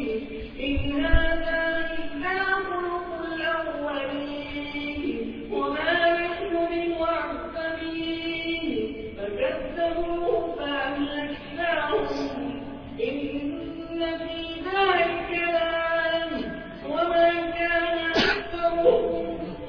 إن هذا إلا خلق الأولين وما نحن بمعذبين فكذبوه فأهلكناهم إن في ذلك لآية وما كان أكثرهم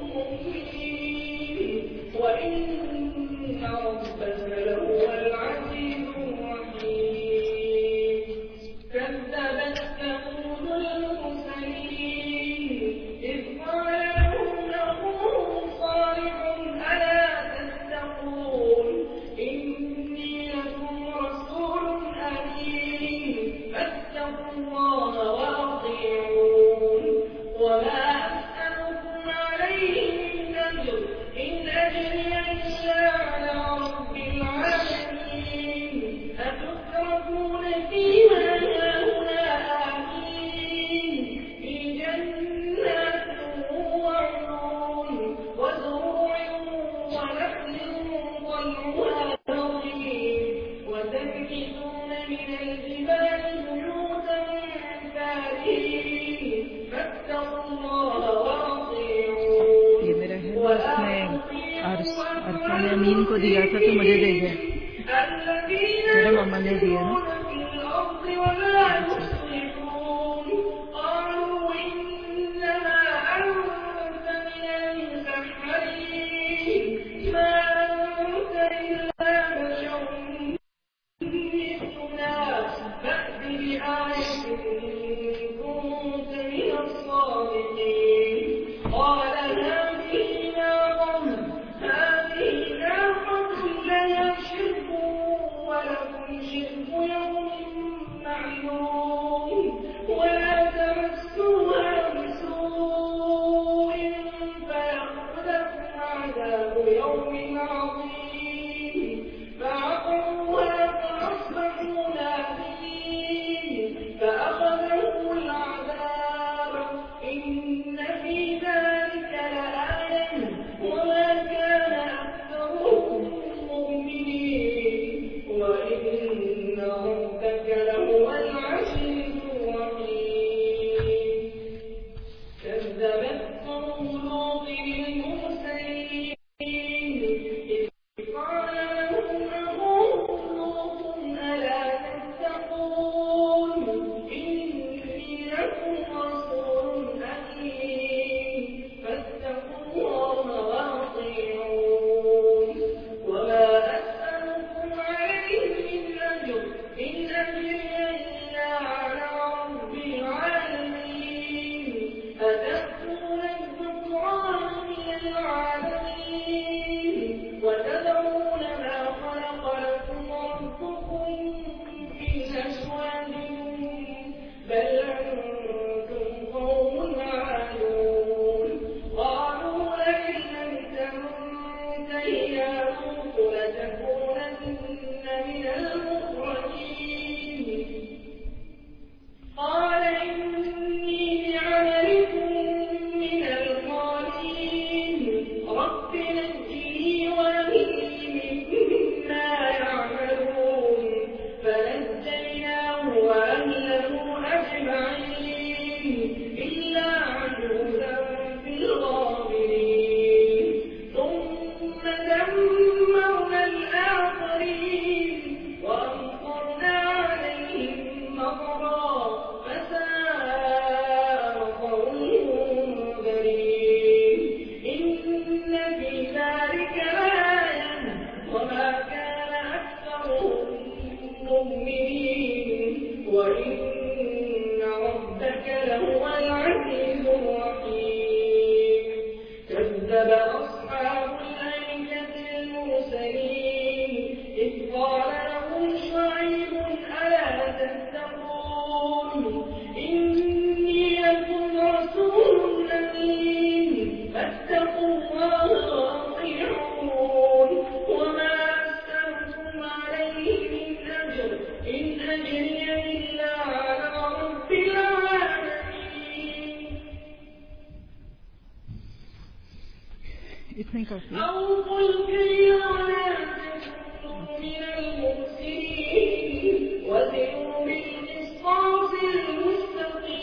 مؤمنين وإن ربك لهو العزيز الرحيم كذبت ثمود المرسلين إذ قال لهم أخوهم صالح ألا تتقون إني لكم رسول أمين فاتقوا الله وأطيعون وما أسألكم عليه من أجر إن أجري إلا على رب العالمين أتتركون فيما هاهنا آمين في جنات وعيون وزروع ونخل طلعها نضيد وتنحتون من الجبال بيوتا فارهين فاتقوا الله وأطيعون ये मेरा है उसने अरफा ने अमीन को दिया था तो मुझे दे गया मेरे मम्मा ने दिया ना इतने काफी وزنوا بالقسطاس المستقيم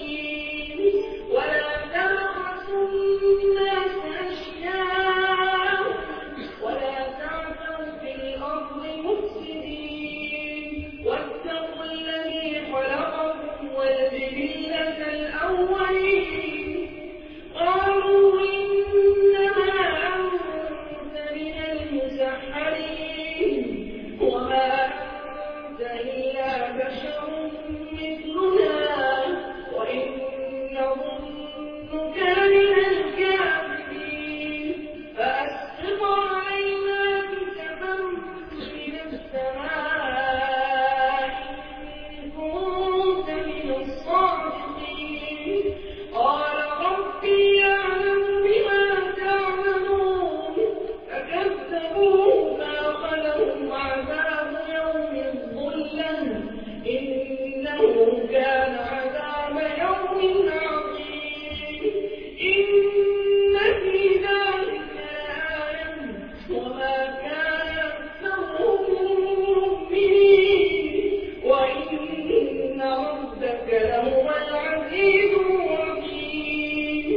الأولين قالوا إنما أنت من المسحرين وما أنت إلا بشر مثلنا وإن نظنك لمن الكاذبين فأسقط علينا كسفا من السماء إن كنت من الصادقين قال ربي يعلم بما تعملون فكذبوه فأخذهم عذاب يوم الظلة إنه كان عذاب يوم عظيم إن في ذلك لآية وما كان أكثرهم مؤمنين وإن ربك لهو العزيز الرحيم.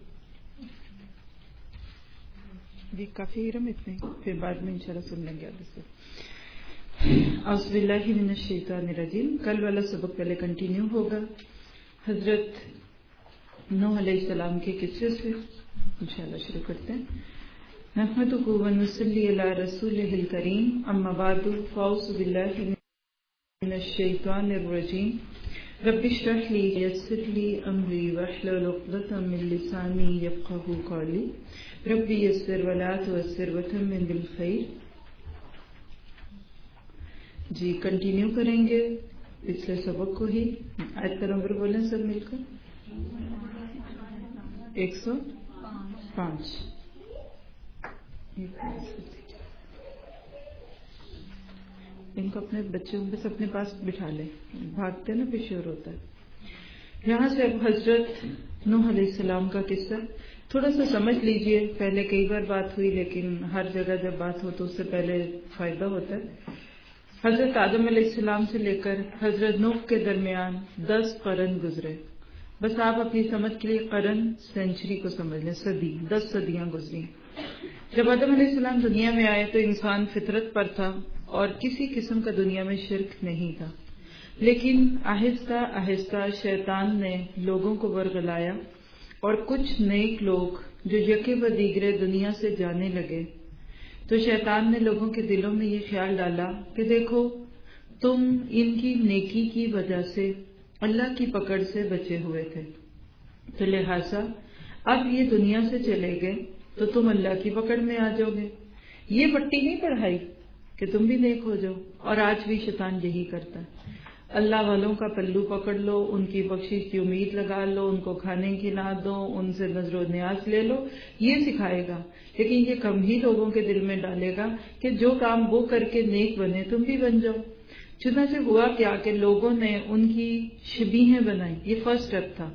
بھی کافی رم اتنے پھر بعد میں انشاءاللہ سن لیں گے اب سے. اعوذ باللہ من الشیطان الرجیم. کل والا سبق پہلے کنٹینیو ہوگا حضرت نوح علیہ السلام کے قصے سے. انشاءاللہ شروع کرتے ہیں. نحمدہ و نصلی علی رسولہ الکریم اما بعد فاعوذ باللہ من الشیطان الرجیم. رب اشرح لی یسر لی امری واحلل عقدۃ من لسانی یفقہوا قولی. رب یسر ولا تعسر وتمم بالخیر. جی کنٹینیو کریں گے پچھلے سبق کو ہی. آیت کا نمبر بولیں سب مل کر. 105. ان کو اپنے بچوں بس اپنے پاس بٹھا لیں, بھاگتے نا پھر شور ہوتا ہے. یہاں سے اب حضرت نوح علیہ السلام کا قصہ تھوڑا سا سمجھ لیجئے. پہلے کئی بار بات ہوئی لیکن ہر جگہ جب بات ہو تو اس سے پہلے فائدہ ہوتا ہے. حضرت آدم علیہ السلام سے لے کر حضرت نوح کے درمیان 10 قرن گزرے. بس آپ اپنی سمجھ کے لیے قرن سینچری کو سمجھ لیں, صدی, 10 صدیاں گزری. جب آدم علیہ السلام دنیا میں آئے تو انسان فطرت پر تھا اور کسی قسم کا دنیا میں شرک نہیں تھا. لیکن آہستہ آہستہ شیطان نے لوگوں کو ورگلایا اور کچھ نیک لوگ جو یکے و دیگرے دنیا سے جانے لگے تو شیطان نے لوگوں کے دلوں میں یہ خیال ڈالا کہ دیکھو تم ان کی نیکی کی وجہ سے اللہ کی پکڑ سے بچے ہوئے تھے, تو لہٰذا اب یہ دنیا سے چلے گئے تو تم اللہ کی پکڑ میں آ جاؤ گے. یہ پٹی نہیں پڑھائی کہ تم بھی نیک ہو جاؤ. اور آج بھی شیطان یہی کرتا ہے. اللہ والوں کا پلو پکڑ لو, ان کی بخشش کی امید لگا لو, ان کو کھانے کی نہ دو, ان سے نظر و نیاز لے لو, یہ سکھائے گا. لیکن یہ کم ہی لوگوں کے دل میں ڈالے گا کہ جو کام وہ کر کے نیک بنے تم بھی بن جاؤ. چنانچہ ہوا کیا کہ لوگوں نے ان کی شبیہیں بنائی. یہ فرسٹ اسٹیپ تھا.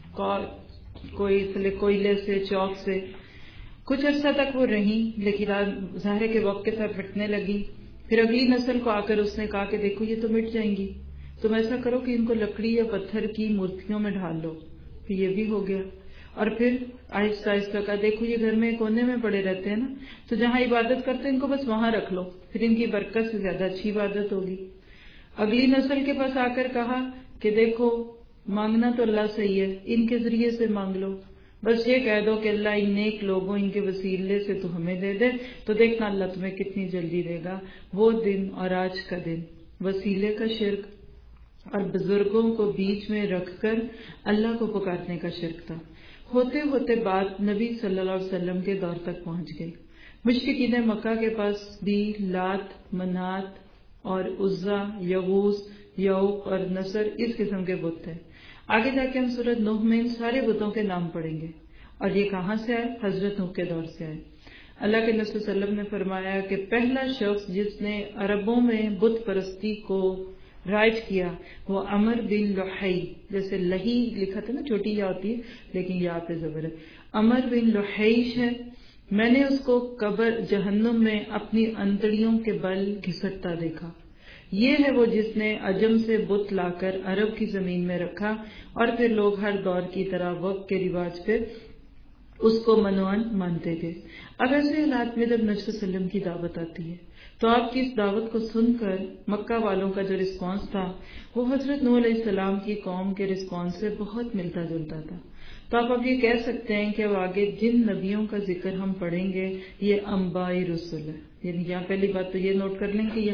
کوئلے سے, چوک سے کچھ عرصہ تک وہ رہیں, لیکن ظاہر کے وقت کے ساتھ مٹنے لگی. پھر اگلی نسل کو آ کر اس نے کہا کہ دیکھو یہ تو مٹ جائیں گی, تم ایسا کرو کہ ان کو لکڑی یا پتھر کی مورتیوں میں ڈھال لو. پھر یہ بھی ہو گیا. اور پھر آہستہ آہستہ کہا دیکھو یہ گھر میں کونے میں پڑے رہتے ہیں نا, تو جہاں عبادت کرتے ہیں ان کو بس وہاں رکھ لو, پھر ان کی برکت سے زیادہ اچھی عبادت ہوگی. اگلی نسل کے پاس آ کر کہا کہ دیکھو مانگنا تو اللہ سے ہی ہے, ان کے ذریعے سے مانگ لو, بس یہ کہہ دو کہ اللہ ان نیک لوگوں ان کے وسیلے سے تو ہمیں دے دے, تو دیکھنا اللہ تمہیں کتنی جلدی دے گا. وہ دن اور آج کا دن وسیلے کا شرک اور بزرگوں کو بیچ میں رکھ کر اللہ کو پکارنے کا شرک تھا. ہوتے ہوتے بات نبی صلی اللہ علیہ وسلم کے دور تک پہنچ گئی. مشرکین مکہ کے پاس بھی لات, منات اور عزا, یغوث, یعوق اور نصر اس قسم کے بت تھے. آگے جا کے ہم سورۃ نوح میں ان سارے بتوں کے نام پڑھیں گے. اور یہ کہاں سے آئے؟ حضرت نوح کے دور سے آئے. اللہ کے نبی صلی اللہ علیہ وسلم نے فرمایا کہ پہلا شخص جس نے عربوں میں بت پرستی کو رائج کیا وہ عمر بن لحی, جیسے لہی لکھا تھا نا, چھوٹی یا ہوتی ہے لیکن یا پہ زبر ہے, عمر بن لحیش ہے. میں نے اس کو قبر جہنم میں اپنی انتڑیوں کے بل گھسٹتا دیکھا. یہ ہے وہ جس نے عجم سے بت لا کر عرب کی زمین میں رکھا اور پھر لوگ ہر دور کی طرح وقت کے رواج پہ اس کو منوان مانتے تھے. اب ایسے حالات میں جب نبی صلی اللہ علیہ وسلم کی دعوت آتی ہے تو آپ کی اس دعوت کو سن کر مکہ والوں کا جو رسپانس تھا وہ حضرت نوح علیہ السلام کی قوم کے رسپانس سے بہت ملتا جلتا تھا. تو آپ اب یہ کہہ سکتے ہیں کہ اب آگے جن نبیوں کا ذکر ہم پڑھیں گے یہ انباء رسول ہے. یعنی یہاں پہلی بات تو یہ نوٹ کر لیں کہ یہ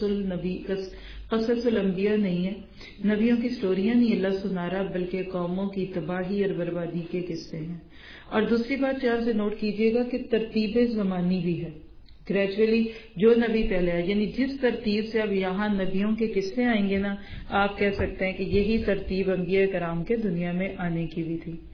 قصص الانبیاء نہیں ہے، نبیوں کی سٹوریاں نہیں اللہ سنا رہا، بلکہ قوموں کی تباہی اور بربادی کے قصے ہیں. اور دوسری بات یہاں سے نوٹ کیجئے گا کہ ترتیب زمانی بھی ہے. گریجولی جو نبی پہلے آئے، یعنی جس ترتیب سے اب یہاں نبیوں کے قصے آئیں گے نا، آپ کہہ سکتے ہیں کہ یہی ترتیب انبیاء کرام کے دنیا میں آنے کی بھی تھی.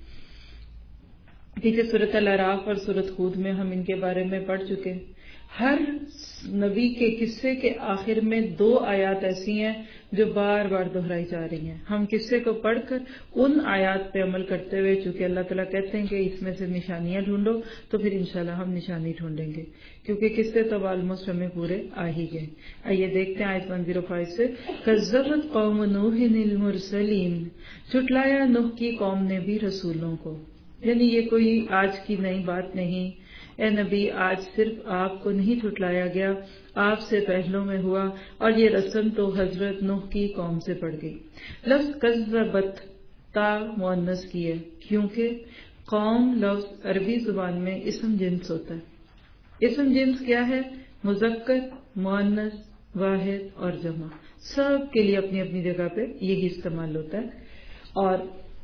کیونکہ سورۃ الاعراف اور سورۃ ہود میں ہم ان کے بارے میں پڑھ چکے. ہر نبی کے قصے کے آخر میں 2 آیات ایسی ہیں جو بار بار دہرائی جا رہی ہیں. ہم قصے کو پڑھ کر ان آیات پہ عمل کرتے ہوئے، چونکہ اللہ تعالیٰ کہتے ہیں کہ اس میں سے نشانیاں ڈھونڈو، تو پھر انشاءاللہ ہم نشانی ڈھونڈیں گے، کیونکہ قصے تو آلموسٹ ہمیں پورے آ ہی گئے. آئیے دیکھتے ہیں آیت 105 سے. کذبت قوم نوح المرسلین، جھٹلایا نوح کی قوم نے بھی رسولوں کو. یعنی یہ کوئی آج کی نئی بات نہیں. اے نبی، آج صرف آپ کو نہیں جھٹلایا گیا، آپ سے پہلوں میں ہوا، اور یہ رسم تو حضرت نوح کی قوم سے پڑ گئی. لفظ کذبت تا مؤنث کی ہے، کیونکہ قوم لفظ عربی زبان میں اسم جنس ہوتا ہے. اسم جنس کیا ہے؟ مذکر، مؤنث، واحد اور جمع، سب کے لیے اپنی اپنی جگہ پہ یہی استعمال ہوتا ہے. اور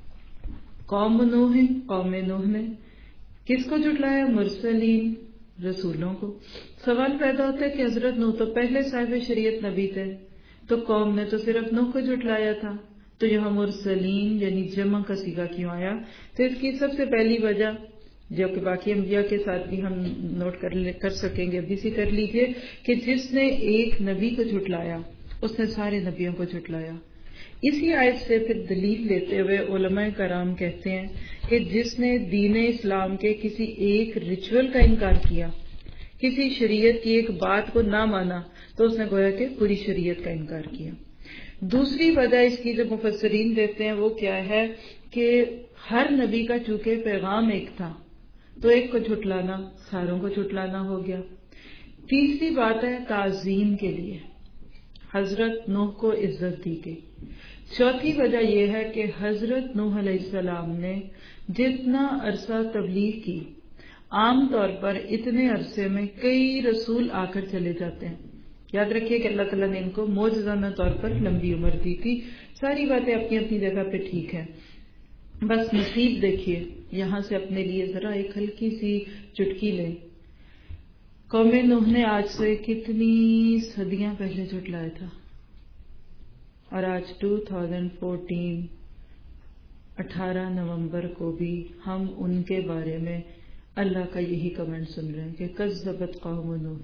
قوم نوح نے کس کو جھٹلایا؟ مرسلین، رسولوں کو. سوال پیدا ہوتا ہے کہ حضرت نوح تو پہلے صاحب شریعت نبی تھے، تو قوم نے تو صرف نوح کو جھٹلایا تھا، تو یہاں مرسلین یعنی جمع کا صیغہ کیوں آیا؟ تو اس کی سب سے پہلی وجہ، جو کہ باقی انبیاء کے ساتھ بھی ہم نوٹ کر سکیں گے، ابھی سے کر لیجئے، کہ جس نے ایک نبی کو جھٹلایا اس نے سارے نبیوں کو جھٹلایا. اسی آیت سے پھر دلیل لیتے ہوئے علماء کرام کہتے ہیں کہ جس نے دین اسلام کے کسی ایک ریچول کا انکار کیا، کسی شریعت کی ایک بات کو نہ مانا، تو اس نے گویا کہ پوری شریعت کا انکار کیا. دوسری وجہ اس کی جو مفسرین دیتے ہیں وہ کیا ہے کہ ہر نبی کا چونکہ پیغام ایک تھا، تو ایک کو جھٹلانا ساروں کو جھٹلانا ہو گیا. تیسری بات ہے تعظیم کے لیے حضرت نوح کو عزت دی گئی. چوتھی وجہ یہ ہے کہ حضرت نوح علیہ السلام نے جتنا عرصہ تبلیغ کی، عام طور پر اتنے عرصے میں کئی رسول آ کر چلے جاتے ہیں. یاد رکھیے کہ اللہ تعالیٰ نے ان کو معجزانہ طور پر لمبی عمر دی تھی. ساری باتیں اپنی اپنی جگہ پہ ٹھیک ہے، بس نصیب دیکھیے. یہاں سے اپنے لیے ذرا ایک ہلکی سی چٹکی لیں. قوم نوح نے آج سے کتنی صدیاں پہلے جھٹلایا تھا، اور آج 2014 18 نومبر کو بھی ہم ان کے بارے میں اللہ کا یہی کمنٹ سن رہے ہیں کہ کذبت قوم نوح.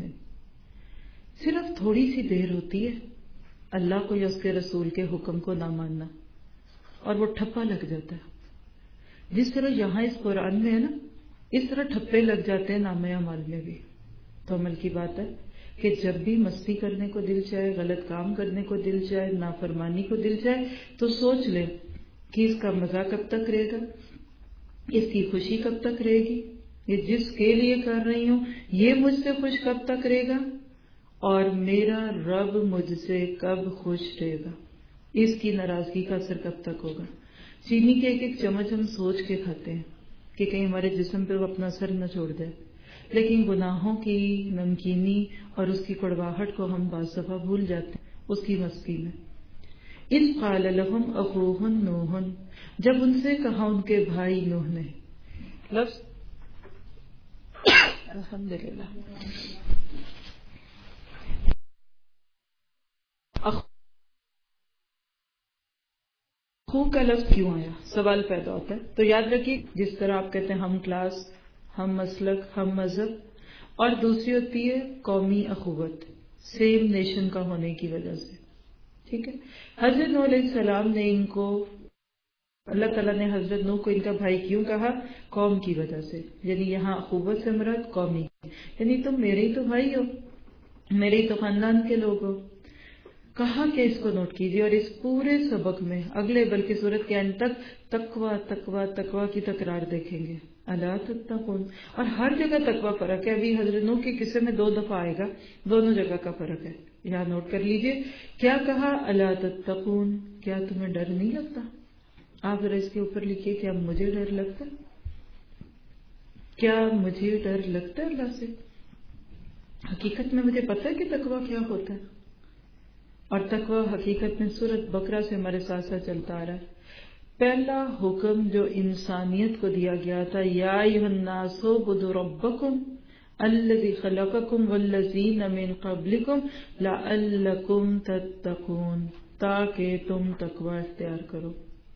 صرف تھوڑی سی دیر ہوتی ہے اللہ کو یا اس کے رسول کے حکم کو نہ ماننا، اور وہ ٹھپا لگ جاتا ہے. جس طرح یہاں اس قرآن میں ہے نا، اس طرح ٹھپے لگ جاتے ہیں نامہ اعمال میں بھی. تو عمل کی بات ہے کہ جب بھی مستی کرنے کو دل چاہے، غلط کام کرنے کو دل چاہے، نافرمانی کو دل چاہے، تو سوچ لیں کہ اس کا مزہ کب تک رہے گا، اس کی خوشی کب تک رہے گی، یہ جس کے لیے کر رہی ہوں یہ مجھ سے خوش کب تک رہے گا، اور میرا رب مجھ سے کب خوش رہے گا، اس کی ناراضگی کا اثر کب تک ہوگا. چینی کے ایک ایک چمچ ہم سوچ کے کھاتے ہیں کہ کہیں ہمارے جسم پہ وہ اپنا اثر نہ چھوڑ دے، لیکن گناہوں کی نمکینی اور اس کی کڑواہٹ کو ہم بعض دفعہ بھول جاتے ہیں اس کی مستی میں. اذ قال لهم اخوهم نوح، جب ان سے کہا ان کے بھائی نوح نے. لفظ الحمدللہ اخو کا لفظ کیوں آیا، سوال پیدا ہوتا ہے. تو یاد رکھیے جس طرح آپ کہتے ہیں ہم کلاس، ہم مسلک، ہم مذہب، اور دوسری ہوتی ہے قومی اخوت، سیم نیشن کا ہونے کی وجہ سے. ٹھیک ہے. حضرت نوح علیہ السلام نے ان کو، اللہ تعالیٰ نے حضرت نوح کو ان کا بھائی کیوں کہا؟ قوم کی وجہ سے. یعنی یہاں اخوت سے مراد قومی، یعنی تم میرے ہی تو بھائی ہو، میرے ہی تو خاندان کے لوگ ہو. کہا کہ اس کو نوٹ کیجیے، اور اس پورے سبق میں اگلے بلکہ سورت کے اینڈ تک تقویٰ تقویٰ تقویٰ کی تکرار دیکھیں گے. الا تتقون. اور ہر جگہ تقوی فرق ہے. ابھی حضرت نوح کے قصے میں 2 دفعہ آئے گا, دونوں جگہ کا فرق ہے. یہاں نوٹ کر لیجئے. کیا کہا؟ الا تتقون, کیا تمہیں ڈر نہیں لگتا؟ آپ ذرا اس کے اوپر لکھیے, کیا مجھے ڈر لگتا ہے؟ کیا مجھے ڈر لگتا ہے اللہ سے؟ حقیقت میں مجھے پتہ ہے کہ تقوی کیا ہوتا ہے. اور تقوی حقیقت میں سورۃ بقرہ سے ہمارے ساتھ ساتھ چلتا آ رہا ہے. پہلا حکم جو انسانیت کو دیا گیا تھا, یا ایھا الناس اعبدوا ربکم الذی خلقکم والذین من قبلکم لعلکم تتقون, تاکہ تم تقوی اختیار کرو.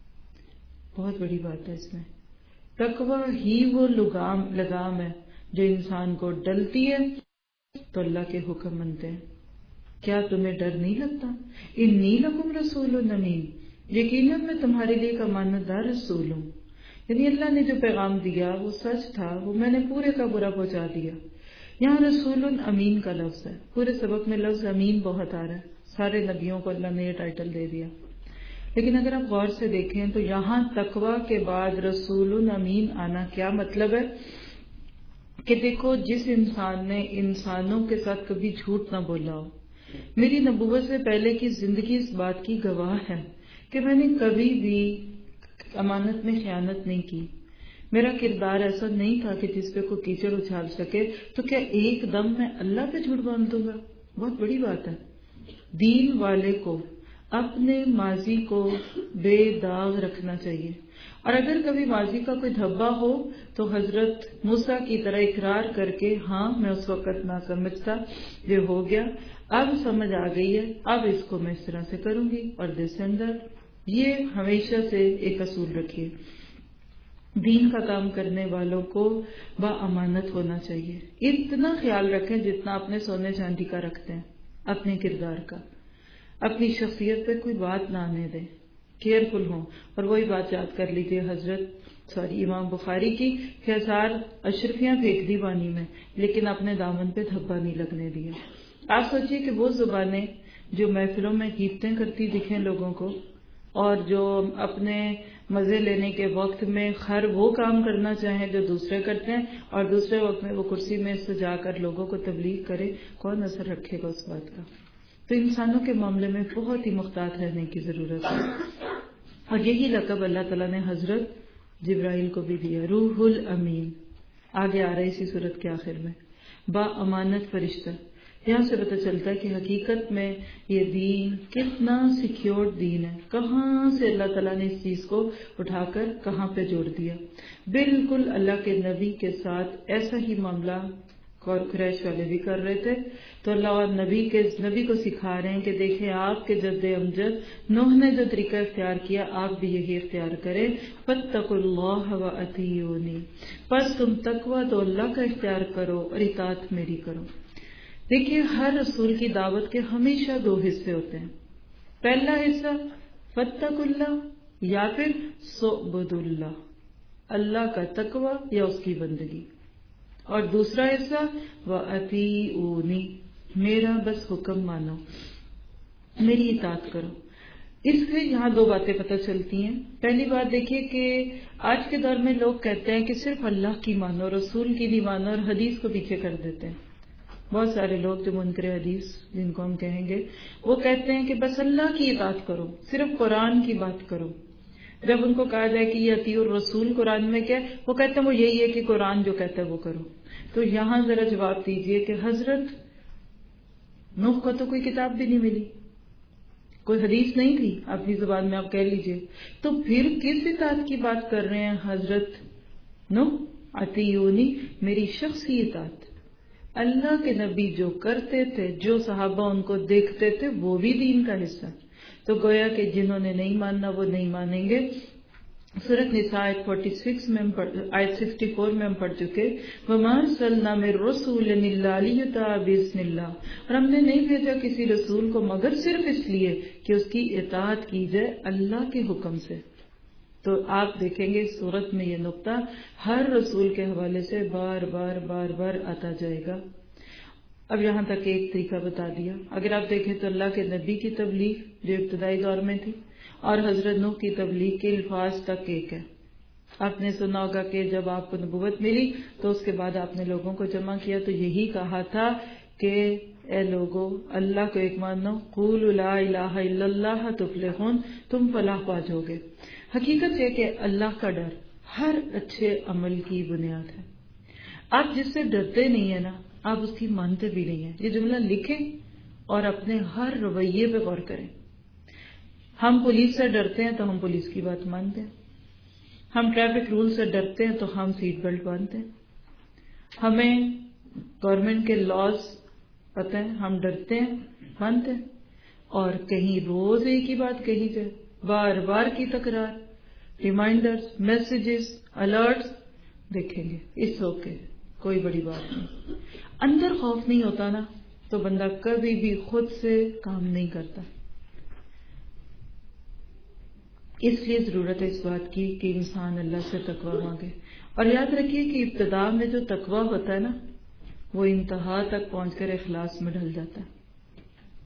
بہت بڑی بات ہے اس میں. تقوی ہی وہ لگام ہے جو انسان کو ڈلتی ہے تو اللہ کے حکم منتے ہیں. کیا تمہیں ڈر نہیں لگتا؟ انی لکم رسول امین, یقیناً میں تمہارے لیے ایک امانت دار رسول ہوں. یعنی اللہ نے جو پیغام دیا وہ سچ تھا, وہ میں نے پورے کا پورا پہنچا دیا. یہاں رسول امین کا لفظ ہے. پورے سبق میں لفظ امین بہت آ رہا ہے. سارے نبیوں کو اللہ نے یہ ٹائٹل دے دیا. لیکن اگر آپ غور سے دیکھیں تو یہاں تقوی کے بعد رسول امین آنا کیا مطلب ہے کہ دیکھو, جس انسان نے انسانوں کے ساتھ کبھی جھوٹ نہ بولا ہو, میری نبوت سے پہلے کی زندگی اس بات کی گواہ ہے کہ میں نے کبھی بھی امانت میں خیانت نہیں کی. میرا کردار ایسا نہیں تھا کہ جس پہ کوئی کیچڑ اچھال سکے. تو کیا ایک دم میں اللہ پہ جھوٹ باندھ دوں گا؟ بہت بڑی بات ہے. دین والے کو اپنے ماضی کو بے داغ رکھنا چاہیے. اور اگر کبھی ماضی کا کوئی دھبا ہو تو حضرت موسیٰ کی طرح اقرار کر کے, ہاں میں اس وقت نہ سمجھتا, یہ ہو گیا, اب سمجھ آ گئی ہے, اب اس کو میں اس طرح سے کروں گی. اور دس اندر یہ ہمیشہ سے ایک اصول رکھیے, دین کا کام کرنے والوں کو با امانت ہونا چاہیے. اتنا خیال رکھیں جتنا اپنے سونے چاندی کا رکھتے ہیں, اپنے کردار کا, اپنی شخصیت پہ کوئی بات نہ آنے دیں, کیئرفل ہوں. اور وہی بات یاد کر لیجیے امام بخاری کی کہ 1000 اشرفیاں پھینک دی پانی میں لیکن اپنے دامن پہ دھبا نہیں لگنے دیا. آپ سوچئے کہ وہ زبانیں جو محفلوں میں غیبتیں کرتی دکھیں لوگوں کو, اور جو اپنے مزے لینے کے وقت میں وہ کام کرنا چاہیں جو دوسرے کرتے ہیں, اور دوسرے وقت میں وہ کرسی میں سجا کر لوگوں کو تبلیغ کرے, کون اثر رکھے گا اس بات کا؟ تو انسانوں کے معاملے میں بہت ہی محتاط رہنے کی ضرورت ہے. اور یہی لقب اللہ تعالیٰ نے حضرت جبرائیل کو بھی دیا, روح الامین. آگے آ رہا ہے اسی صورت کے آخر میں, با امانت فرشتہ. یہاں سے پتہ چلتا ہے کہ حقیقت میں یہ دین کتنا سیکیورڈ دین ہے. کہاں سے اللہ تعالیٰ نے اس چیز کو اٹھا کر کہاں پہ جوڑ دیا. بالکل اللہ کے نبی کے ساتھ ایسا ہی معاملہ قریش والے بھی کر رہے تھے. تو اللہ اور نبی کو سکھا رہے ہیں کہ دیکھیں آپ کے جد امجد نوح نے جو طریقہ اختیار کیا آپ بھی یہی اختیار کریں. فاتقوا اللہ واطیعونی, پس تم تقوی تو اللہ کا اختیار کرو اور اطاعت میری کرو. دیکھیے ہر رسول کی دعوت کے ہمیشہ 2 حصے ہوتے ہیں. پہلا حصہ فاتقوا اللہ یا پھر سعبدوا اللہ, اللہ کا تقوی یا اس کی بندگی. اور دوسرا حصہ وَأَطِیعُونِ, میرا بس حکم مانو, میری اطاعت کرو. اس سے یہاں 2 باتیں پتہ چلتی ہیں. پہلی بات دیکھیے کہ آج کے دور میں لوگ کہتے ہیں کہ صرف اللہ کی مانو, رسول کی نہیں مانو, اور حدیث کو پیچھے کر دیتے ہیں. بہت سارے لوگ جو منکر حدیث جن کو ہم کہیں گے وہ کہتے ہیں کہ بس اللہ کی اطاعت کرو, صرف قرآن کی بات کرو. جب ان کو کہا جائے کہ یہ اطیع الرسول قرآن میں کیا ہے, وہ کہتے ہیں وہ یہی ہے کہ قرآن جو کہتا ہے وہ کرو. تو یہاں ذرا جواب دیجئے کہ حضرت نوح کو تو کوئی کتاب بھی نہیں ملی, کوئی حدیث نہیں تھی, اپنی زبان میں آپ کہہ لیجئے, تو پھر کس اطاعت کی بات کر رہے ہیں حضرت نوح؟ اطیعونی, میری شخصی اطاعت. اللہ کے نبی جو کرتے تھے, جو صحابہ ان کو دیکھتے تھے, وہ بھی دین کا حصہ. تو گویا کہ جنہوں نے نہیں ماننا وہ نہیں مانیں گے. سورۃ نساء آیت 64 میں ہم پڑھ چکے, وَمَا أَرْسَلْنَا مِن رَّسُولٍ إِلَّا لِيُطَاعَ بِإِذْنِ اللَّهِ, اور ہم نے نہیں بھیجا کسی رسول کو مگر صرف اس لیے کہ اس کی اطاعت کی جائے اللہ کے حکم سے. تو آپ دیکھیں گے اس صورت میں یہ نقطہ ہر رسول کے حوالے سے بار بار آتا جائے گا. اب یہاں تک ایک طریقہ بتا دیا. اگر آپ دیکھیں تو اللہ کے نبی کی تبلیغ جو ابتدائی دور میں تھی اور حضرت نوح کی تبلیغ کے الفاظ تک ایک ہے. آپ نے سنا ہوگا کہ جب آپ کو نبوت ملی تو اس کے بعد آپ نے لوگوں کو جمع کیا تو یہی کہا تھا کہ اے لوگو اللہ کو ایک مانو، قولوا لا الہ الا اللہ تفلحون، تم فلاح پا جاؤ گے۔ حقیقت یہ کہ اللہ کا ڈر ہر اچھے عمل کی بنیاد ہے۔ آپ جس سے ڈرتے نہیں ہیں نا، آپ اس کی مانتے بھی نہیں ہیں۔ یہ جملہ لکھیں اور اپنے ہر رویے پہ غور کریں۔ ہم پولیس سے ڈرتے ہیں تو ہم پولیس کی بات مانتے ہیں، ہم ٹریفک رول سے ڈرتے ہیں تو ہم سیٹ بیلٹ باندھتے ہیں، ہمیں گورنمنٹ کے لاز پتہ ہے، ہم ڈرتے ہیں مانتے ہیں، اور کہیں روز ایک ہی بات کہی جائے، بار بار کی تکرار، ریمائنڈرز، میسیجز، الرٹس، دیکھیں گے اس اوکے کوئی بڑی بات نہیں۔ اندر خوف نہیں ہوتا نا تو بندہ کبھی بھی خود سے کام نہیں کرتا۔ اس لیے ضرورت ہے اس بات کی کہ انسان اللہ سے تقویٰ مانگے، اور یاد رکھیے کہ ابتدا میں جو تقویٰ ہوتا ہے نا وہ انتہا تک پہنچ کر اخلاص میں ڈھل جاتا ہے۔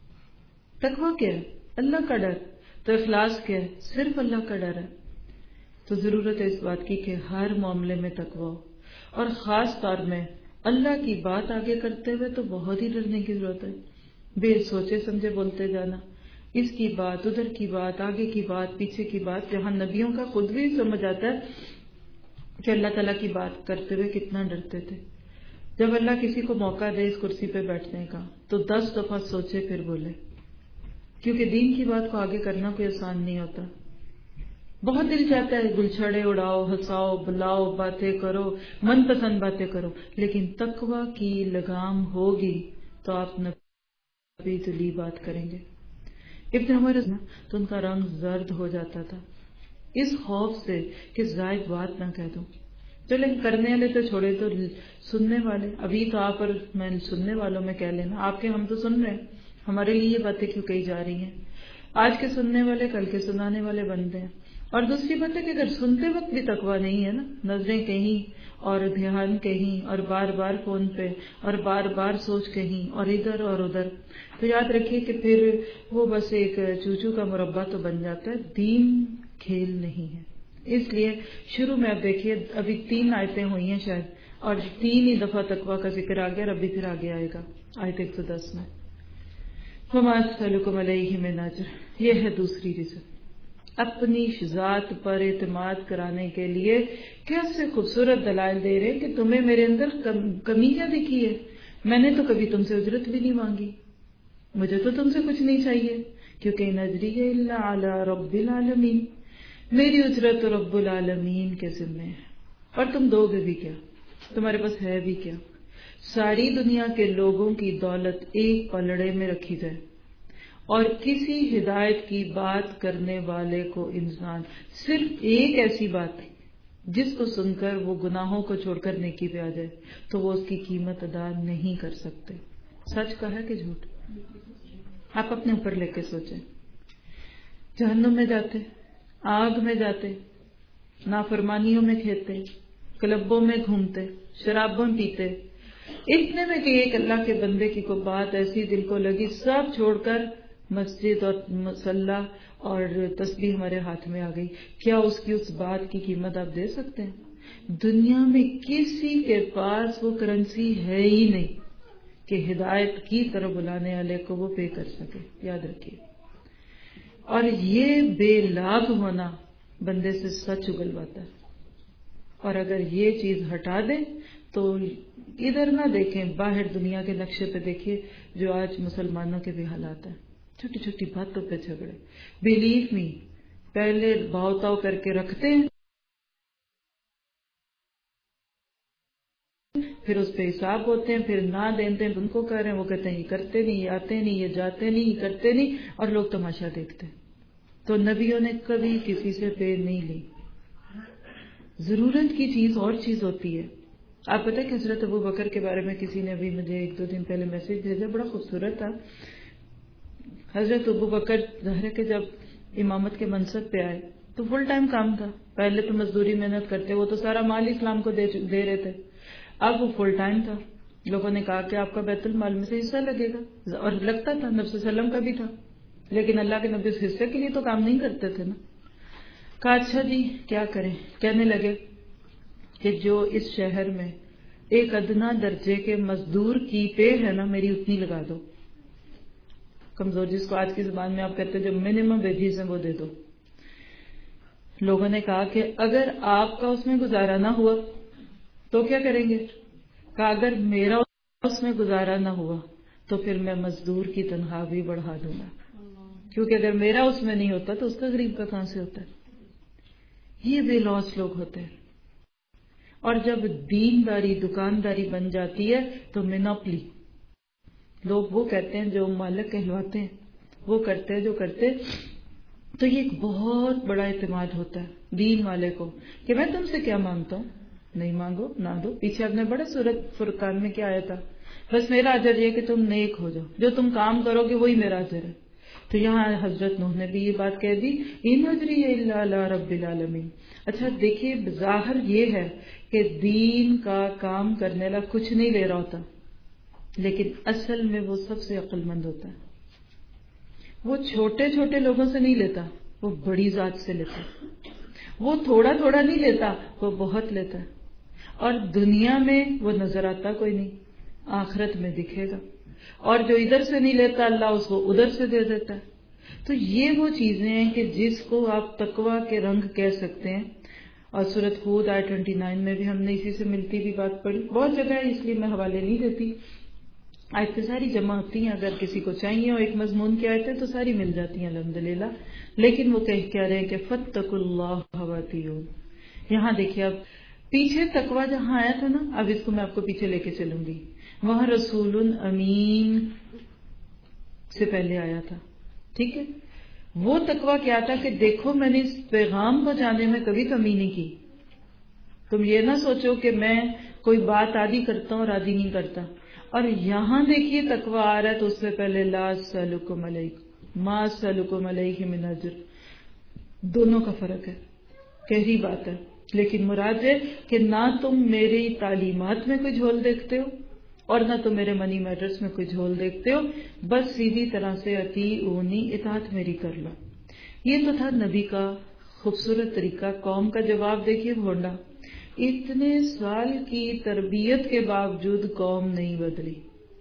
تقویٰ کیا ہے؟ اللہ کا ڈر۔ تو اخلاص کیا ہے؟ صرف اللہ کا ڈر ہے۔ تو ضرورت ہے اس بات کی کہ ہر معاملے میں تقویٰ ہو، اور خاص طور میں اللہ کی بات آگے کرتے ہوئے تو بہت ہی ڈرنے کی ضرورت ہے۔ بے سوچے سمجھے بولتے جانا، اس کی بات، ادھر کی بات، آگے کی بات، پیچھے کی بات، جہاں نبیوں کا خود بھی سمجھ آتا ہے کہ اللہ تعالیٰ کی بات کرتے ہوئے کتنا ڈرتے تھے۔ جب اللہ کسی کو موقع دے اس کرسی پہ بیٹھنے کا تو 10 دفعہ سوچے پھر بولے، کیونکہ دین کی بات کو آگے کرنا کوئی آسان نہیں ہوتا۔ بہت دل چاہتا ہے گلچھڑے اڑاؤ، ہنساؤ، بلاؤ، باتیں کرو، من پسند باتیں کرو، لیکن تقویٰ کی لگام ہوگی تو آپ نبی تلی بات کریں گے۔ ابن عمر تو ان کا رنگ زرد ہو جاتا تھا اس خوف سے کہ زائد بات نہ کہہ دوں۔ چلے کرنے والے تو چھوڑے، تو سننے والے، ابھی تو آپ اور میں سننے والوں میں کہہ لینا، آپ کے ہم تو سن رہے ہیں، ہمارے لیے یہ باتیں کیوں کہی جا رہی ہیں؟ آج کے سننے والے کل کے سنانے والے بنتے ہیں۔ اور دوسری بات ہے کہ اگر سنتے وقت بھی تقویٰ نہیں ہے نا، نظریں کہیں اور دھیان کہیں، اور بار بار فون پہ، اور بار بار سوچ کہیں، اور ادھر اور ادھر، تو یاد رکھیے کہ پھر وہ بس ایک چوچو کا مربع تو بن جاتا ہے، دین کھیل نہیں ہے۔ اس لیے شروع میں اب دیکھیے ابھی 3 آیتیں ہوئی ہیں شاید، اور 3 ہی دفعہ تقویٰ کا ذکر آ گیا، اور ابھی پھر آگے آئے گا آیت 110 میں۔ وَمَا أَسْأَلُكُمْ عَلَيْهِ مِنْ أَجْرٍ، یہ ہے دوسری رزق۔ اپنی ذات پر اعتماد کرانے کے لیے کیسے خوبصورت دلائل دے رہے ہیں کہ تمہیں میرے اندر کمی کیا دکھی ہے؟ میں نے تو کبھی تم سے اجرت بھی نہیں مانگی، مجھے تو تم سے کچھ نہیں چاہیے، کیونکہ ان اجری الا علی رب العالمین، میری اجرت تو رب العالمین کے ذمہ ہے۔ اور تم دو گے بھی کیا؟ تمہارے پاس ہے بھی کیا؟ ساری دنیا کے لوگوں کی دولت ایک پلڑے میں رکھی جائے اور کسی ہدایت کی بات کرنے والے کو انسان صرف ایک ایسی بات جس کو سن کر وہ گناہوں کو چھوڑ کر نیکی پہ آ جائے تو وہ اس کی قیمت ادا نہیں کر سکتے۔ سچ کہا کہ جھوٹ؟ آپ اپنے اوپر لے کے سوچیں، جہنم میں جاتے، آگ میں جاتے، نافرمانیوں میں کھیتے، کلبوں میں گھومتے، شرابوں پیتے، اتنے میں کہ ایک اللہ کے بندے کی کوئی بات ایسی دل کو لگی، سب چھوڑ کر مسجد اور مصلی اور تسبیح ہمارے ہاتھ میں آ گئی، کیا اس کی اس بات کی قیمت آپ دے سکتے ہیں؟ دنیا میں کسی کے پاس وہ کرنسی ہے ہی نہیں کہ ہدایت کی طرف بلانے والے کو وہ پے کر سکے، یاد رکھیے۔ اور یہ بے لابھ ہونا بندے سے سچ اگلواتا ہے، اور اگر یہ چیز ہٹا دیں تو ادھر نہ دیکھیں، باہر دنیا کے نقشے پہ دیکھیے جو آج مسلمانوں کے بھی حالات ہیں، چھوٹی چھوٹی باتوں پہ جھگڑے، بلیو می، پہلے بھاؤ تاؤ کر کے رکھتے ہیں، پھر اس پہ حساب ہوتے ہیں، پھر نہ دیتے ہیں ان کو کہہ رہے ہیں، وہ کہتے ہیں یہ کرتے نہیں، یہ آتے نہیں، یہ جاتے نہیں، یہ کرتے نہیں، اور لوگ تماشا دیکھتے ہیں۔ تو نبیوں نے کبھی کسی سے پے نہیں لی۔ ضرورت کی چیز اور چیز ہوتی ہے۔ آپ پتہ کہ حضرت ابو بکر کے بارے میں کسی نے ابھی مجھے 1-2 دن پہلے میسج بھیجا، بڑا خوبصورت تھا۔ حضرت ابو بکر ظاہر کہ جب امامت کے منصب پہ آئے تو فل ٹائم کام تھا، پہلے تو مزدوری محنت کرتے، وہ تو سارا مال اسلام کو دے رہے تھے، اب وہ فل ٹائم تھا۔ لوگوں نے کہا کہ آپ کا بیت المال میں سے حصہ لگے گا، اور لگتا تھا، نبی صلی اللہ علیہ وسلم کا بھی تھا، لیکن اللہ کے نبی اس حصے کے لیے تو کام نہیں کرتے تھے نا۔ کہا اچھا جی کیا کریں. کہنے لگے کہ جو اس شہر میں ایک ادنا درجے کے مزدور کی پے ہے نا میری اتنی لگا دو. کمزور جس کو آج کی زبان میں آپ کہتے ہیں جو منیمم ویجز ہیں وہ دے دو. لوگوں نے کہا کہ اگر آپ کا اس میں گزارا نہ ہوا تو کیا کریں گے؟ کہا اگر میرا اس میں گزارا نہ ہوا تو پھر میں مزدور کی تنخواہ بھی بڑھا دوں گا، کیونکہ اگر میرا اس میں نہیں ہوتا تو اس کا غریب کا کہاں سے ہوتا ہے. یہ بے لوث لوگ ہوتے ہیں. اور جب دینداری دکانداری بن جاتی ہے تو منوپلی لوگ وہ کہتے ہیں جو مالک کہلواتے ہیں وہ کرتے ہیں جو کرتے. تو یہ ایک بہت بڑا اعتماد ہوتا ہے دین والے کو کہ میں تم سے کیا مانگتا ہوں، نہیں مانگو نہ دو. پیچھے آپ نے بڑا سورۃ فرقان میں کیا آیا تھا، بس میرا اجر یہ کہ تم نیک ہو جاؤ، جو تم کام کرو گے وہی میرا اجر ہے. تو یہاں حضرت نوح نے بھی یہ بات کہہ دی ان اجری الا علی رب العالمین. اچھا دیکھیے ظاہر یہ ہے کہ دین کا کام کرنے والا کچھ نہیں لے رہا ہوتا، لیکن اصل میں وہ سب سے عقل مند ہوتا ہے. وہ چھوٹے چھوٹے لوگوں سے نہیں لیتا، وہ بڑی ذات سے لیتا ہے. وہ تھوڑا تھوڑا نہیں لیتا، وہ بہت لیتا ہے. اور دنیا میں وہ نظر آتا کوئی نہیں، آخرت میں دکھے گا. اور جو ادھر سے نہیں لیتا اللہ اس کو ادھر سے دے دیتا ہے. تو یہ وہ چیزیں ہیں کہ جس کو آپ تقویٰ کے رنگ کہہ سکتے ہیں. اور سورۃ ہود آیت 29 میں بھی ہم نے اسی سے ملتی بھی بات پڑھی. بہت جگہ ہے اس لیے میں حوالے نہیں دیتی. آیتیں ساری جمع ہوتی ہیں، اگر کسی کو چاہیے اور ایک مضمون کی آیتیں تو ساری مل جاتی ہیں الحمدللہ. لیکن وہ کہہ رہے ہیں کہ فاتقوا اللہ واتقون. یہاں دیکھیے اب پیچھے تقویٰ جہاں آیا تھا نا، اب اس کو میں آپ کو پیچھے لے کے چلوں گی. وہاں رسول امین سے پہلے آیا تھا. ٹھیک ہے، وہ تقویٰ کیا تھا کہ دیکھو میں نے اس پیغام کو جانے میں کبھی کمی نہیں کی. تم یہ نہ سوچو کہ میں کوئی بات آدھی کرتا ہوں اور آدھی نہیں کرتا. اور یہاں دیکھیے تقویٰ آ رہا ہے تو اس سے پہلے لا اسألکم علیہ ما اسألکم علیہ من اجر. دونوں کا فرق ہے، گہری بات ہے. لیکن مراد ہے کہ نہ تم میری تعلیمات میں کوئی جھول دیکھتے ہو اور نہ تم میرے منی میٹرز میں کوئی جھول دیکھتے ہو، بس سیدھی طرح سے اطیعونی اطاعت میری کر لو. یہ تو تھا نبی کا خوبصورت طریقہ. قوم کا جواب دیکھیے بھونڈا. اتنے سال کی تربیت کے باوجود قوم نہیں بدلی.